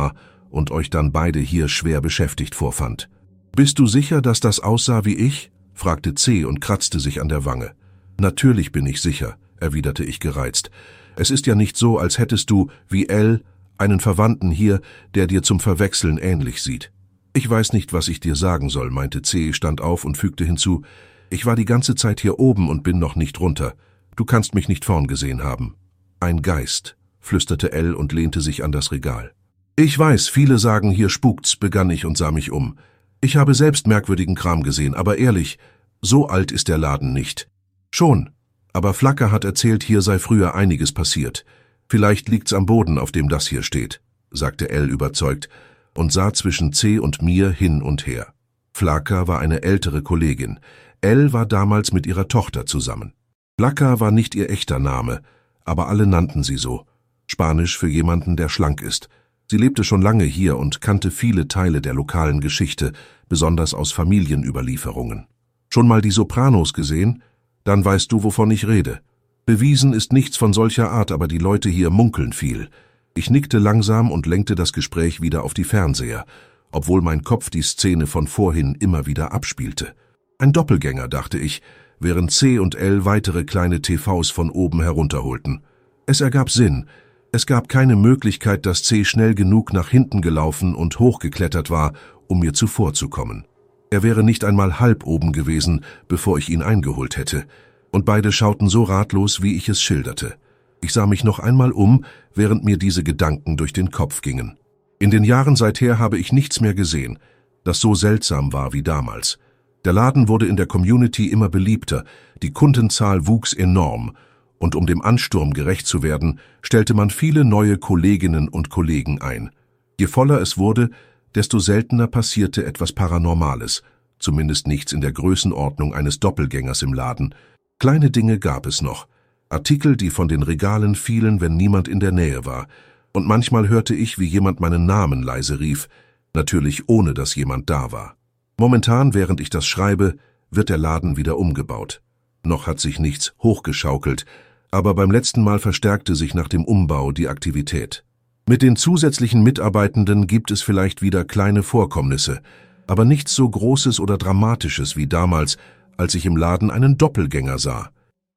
und euch dann beide hier schwer beschäftigt vorfand. »Bist du sicher, dass das aussah wie ich?« fragte C. und kratzte sich an der Wange. »Natürlich bin ich sicher«, erwiderte ich gereizt. »Es ist ja nicht so, als hättest du, wie L., einen Verwandten hier, der dir zum Verwechseln ähnlich sieht.« »Ich weiß nicht, was ich dir sagen soll«, meinte C., stand auf und fügte hinzu, »Ich war die ganze Zeit hier oben und bin noch nicht runter. Du kannst mich nicht vorn gesehen haben.« »Ein Geist«, flüsterte L. und lehnte sich an das Regal. »Ich weiß, viele sagen, hier spukt's«, begann ich und sah mich um. »Ich habe selbst merkwürdigen Kram gesehen, aber ehrlich, so alt ist der Laden nicht.« »Schon, aber Flacker hat erzählt, hier sei früher einiges passiert. Vielleicht liegt's am Boden, auf dem das hier steht«, sagte L. überzeugt und sah zwischen C. und mir hin und her. Flacker war eine ältere Kollegin. L. war damals mit ihrer Tochter zusammen. Flacker war nicht ihr echter Name, aber alle nannten sie so. Spanisch für jemanden, der schlank ist. Sie lebte schon lange hier und kannte viele Teile der lokalen Geschichte, besonders aus Familienüberlieferungen. »Schon mal die Sopranos gesehen? Dann weißt du, wovon ich rede. Bewiesen ist nichts von solcher Art, aber die Leute hier munkeln viel.« Ich nickte langsam und lenkte das Gespräch wieder auf die Fernseher, obwohl mein Kopf die Szene von vorhin immer wieder abspielte. Ein Doppelgänger, dachte ich, während C. und L. weitere kleine TVs von oben herunterholten. Es ergab Sinn. Es gab keine Möglichkeit, dass C. schnell genug nach hinten gelaufen und hochgeklettert war, um mir zuvorzukommen. Er wäre nicht einmal halb oben gewesen, bevor ich ihn eingeholt hätte. Und beide schauten so ratlos, wie ich es schilderte. Ich sah mich noch einmal um, während mir diese Gedanken durch den Kopf gingen. In den Jahren seither habe ich nichts mehr gesehen, das so seltsam war wie damals. Der Laden wurde in der Community immer beliebter, die Kundenzahl wuchs enorm, und um dem Ansturm gerecht zu werden, stellte man viele neue Kolleginnen und Kollegen ein. Je voller es wurde, desto seltener passierte etwas Paranormales, zumindest nichts in der Größenordnung eines Doppelgängers im Laden. Kleine Dinge gab es noch. Artikel, die von den Regalen fielen, wenn niemand in der Nähe war, und manchmal hörte ich, wie jemand meinen Namen leise rief, natürlich ohne dass jemand da war. Momentan, während ich das schreibe, wird der Laden wieder umgebaut. Noch hat sich nichts hochgeschaukelt, aber beim letzten Mal verstärkte sich nach dem Umbau die Aktivität. Mit den zusätzlichen Mitarbeitenden gibt es vielleicht wieder kleine Vorkommnisse, aber nichts so Großes oder Dramatisches wie damals, als ich im Laden einen Doppelgänger sah.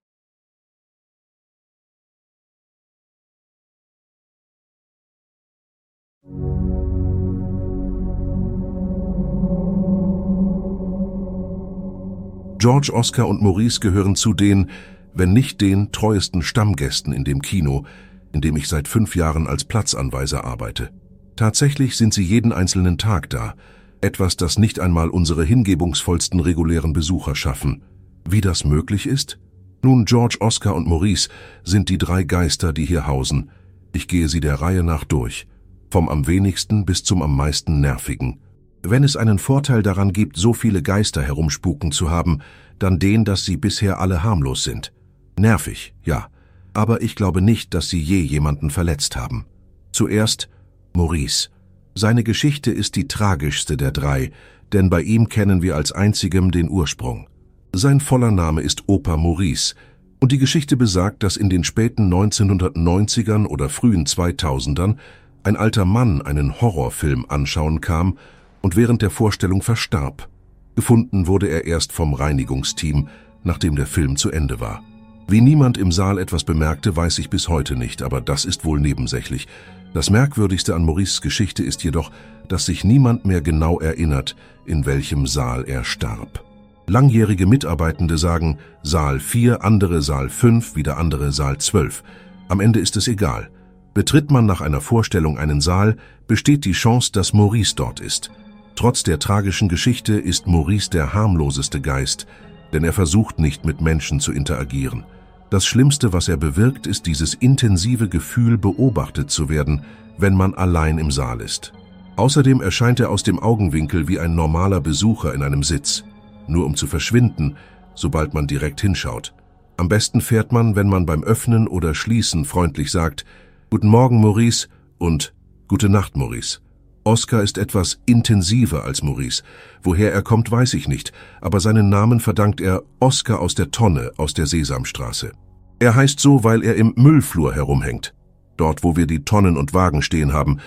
George, Oscar und Maurice gehören zu den, wenn nicht den, treuesten Stammgästen in dem Kino, in dem ich seit 5 Jahren als Platzanweiser arbeite. Tatsächlich sind sie jeden einzelnen Tag da, etwas, das nicht einmal unsere hingebungsvollsten regulären Besucher schaffen. Wie das möglich ist? Nun, George, Oscar und Maurice sind die 3 Geister, die hier hausen. Ich gehe sie der Reihe nach durch, vom am wenigsten bis zum am meisten nervigen. Wenn es einen Vorteil daran gibt, so viele Geister herumspuken zu haben, dann den, dass sie bisher alle harmlos sind. Nervig, ja, aber ich glaube nicht, dass sie je jemanden verletzt haben. Zuerst Maurice. Seine Geschichte ist die tragischste der 3, denn bei ihm kennen wir als einzigem den Ursprung. Sein voller Name ist Opa Maurice, und die Geschichte besagt, dass in den späten 1990ern oder frühen 2000ern ein alter Mann einen Horrorfilm anschauen kam und während der Vorstellung verstarb. Gefunden wurde er erst vom Reinigungsteam, nachdem der Film zu Ende war. Wie niemand im Saal etwas bemerkte, weiß ich bis heute nicht, aber das ist wohl nebensächlich. Das Merkwürdigste an Maurices Geschichte ist jedoch, dass sich niemand mehr genau erinnert, in welchem Saal er starb. Langjährige Mitarbeitende sagen Saal 4, andere Saal 5, wieder andere Saal 12. Am Ende ist es egal. Betritt man nach einer Vorstellung einen Saal, besteht die Chance, dass Maurice dort ist. Trotz der tragischen Geschichte ist Maurice der harmloseste Geist, denn er versucht nicht mit Menschen zu interagieren. Das Schlimmste, was er bewirkt, ist dieses intensive Gefühl, beobachtet zu werden, wenn man allein im Saal ist. Außerdem erscheint er aus dem Augenwinkel wie ein normaler Besucher in einem Sitz, nur um zu verschwinden, sobald man direkt hinschaut. Am besten fährt man, wenn man beim Öffnen oder Schließen freundlich sagt, »Guten Morgen, Maurice« und »Gute Nacht, Maurice«. Oscar ist etwas intensiver als Maurice. Woher er kommt, weiß ich nicht, aber seinen Namen verdankt er Oscar aus der Tonne aus der Sesamstraße. Er heißt so, weil er im Müllflur herumhängt. Dort, wo wir die Tonnen und Wagen stehen haben.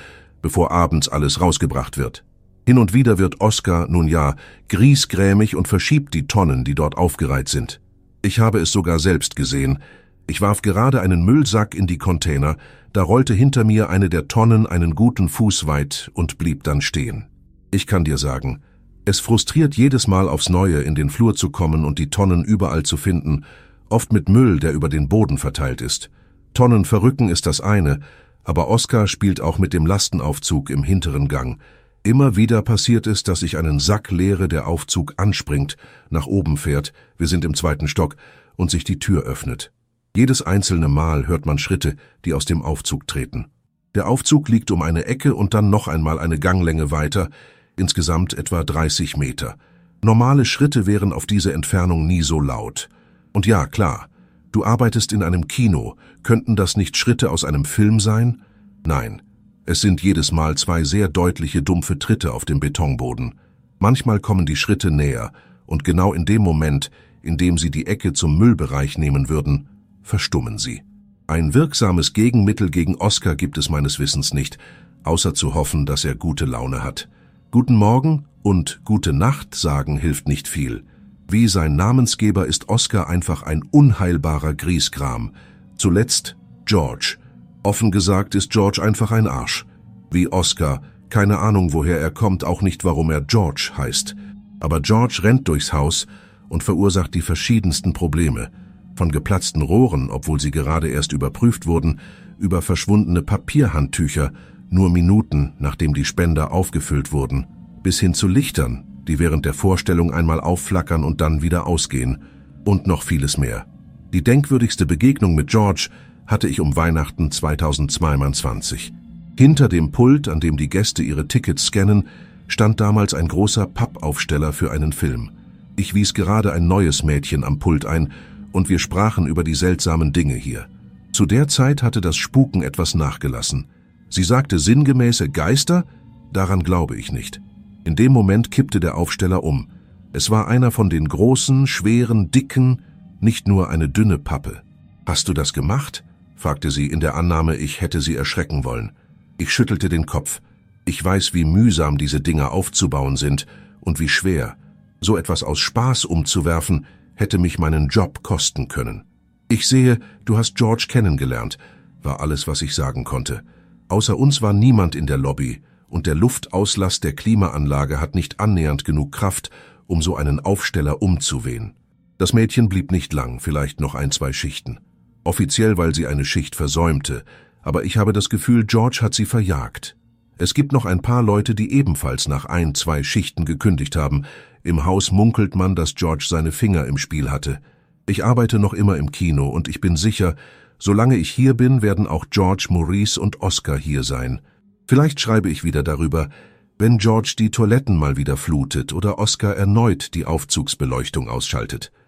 bevor abends alles rausgebracht wird. Hin und wieder wird Oskar, nun ja, griesgrämig und verschiebt die Tonnen, die dort aufgereiht sind. Ich habe es sogar selbst gesehen. Ich warf gerade einen Müllsack in die Container, da rollte hinter mir eine der Tonnen einen guten Fuß weit und blieb dann stehen. Ich kann dir sagen, es frustriert jedes Mal aufs Neue, in den Flur zu kommen und die Tonnen überall zu finden, oft mit Müll, der über den Boden verteilt ist. Tonnen verrücken ist das eine, aber Oskar spielt auch mit dem Lastenaufzug im hinteren Gang. Immer wieder passiert es, dass ich einen Sack leere, der Aufzug anspringt, nach oben fährt, wir sind im 2. Stock, und sich die Tür öffnet. Jedes einzelne Mal hört man Schritte, die aus dem Aufzug treten. Der Aufzug liegt um eine Ecke und dann noch einmal eine Ganglänge weiter, insgesamt etwa 30 Meter. Normale Schritte wären auf diese Entfernung nie so laut. Und ja, klar, du arbeitest in einem Kino, könnten das nicht Schritte aus einem Film sein? Nein. Es sind jedes Mal 2 sehr deutliche, dumpfe Tritte auf dem Betonboden. Manchmal kommen die Schritte näher, und genau in dem Moment, in dem sie die Ecke zum Müllbereich nehmen würden, verstummen sie. Ein wirksames Gegenmittel gegen Oskar gibt es meines Wissens nicht, außer zu hoffen, dass er gute Laune hat. Guten Morgen und gute Nacht sagen hilft nicht viel. Wie sein Namensgeber ist Oskar einfach ein unheilbarer Griesgram. Zuletzt George. Offen gesagt ist George einfach ein Arsch. Wie Oskar, keine Ahnung, woher er kommt, auch nicht, warum er George heißt. Aber George rennt durchs Haus und verursacht die verschiedensten Probleme. Von geplatzten Rohren, obwohl sie gerade erst überprüft wurden, über verschwundene Papierhandtücher, nur Minuten, nachdem die Spender aufgefüllt wurden, bis hin zu Lichtern, die während der Vorstellung einmal aufflackern und dann wieder ausgehen. Und noch vieles mehr. Die denkwürdigste Begegnung mit George hatte ich um Weihnachten 2022. Hinter dem Pult, an dem die Gäste ihre Tickets scannen, stand damals ein großer Pappaufsteller für einen Film. Ich wies gerade ein neues Mädchen am Pult ein, und wir sprachen über die seltsamen Dinge hier. Zu der Zeit hatte das Spuken etwas nachgelassen. Sie sagte sinngemäße Geister? Daran glaube ich nicht. In dem Moment kippte der Aufsteller um. Es war einer von den großen, schweren, dicken, nicht nur eine dünne Pappe. »Hast du das gemacht?« fragte sie in der Annahme, ich hätte sie erschrecken wollen. Ich schüttelte den Kopf. Ich weiß, wie mühsam diese Dinger aufzubauen sind und wie schwer. So etwas aus Spaß umzuwerfen, hätte mich meinen Job kosten können. »Ich sehe, du hast George kennengelernt«, war alles, was ich sagen konnte. Außer uns war niemand in der Lobby, und der Luftauslass der Klimaanlage hat nicht annähernd genug Kraft, um so einen Aufsteller umzuwehen. Das Mädchen blieb nicht lang, vielleicht noch 1-2 Schichten. Offiziell, weil sie eine Schicht versäumte, aber ich habe das Gefühl, George hat sie verjagt. Es gibt noch ein paar Leute, die ebenfalls nach 1-2 Schichten gekündigt haben. Im Haus munkelt man, dass George seine Finger im Spiel hatte. Ich arbeite noch immer im Kino und ich bin sicher, solange ich hier bin, werden auch George, Maurice und Oskar hier sein. Vielleicht schreibe ich wieder darüber, wenn George die Toiletten mal wieder flutet oder Oskar erneut die Aufzugsbeleuchtung ausschaltet.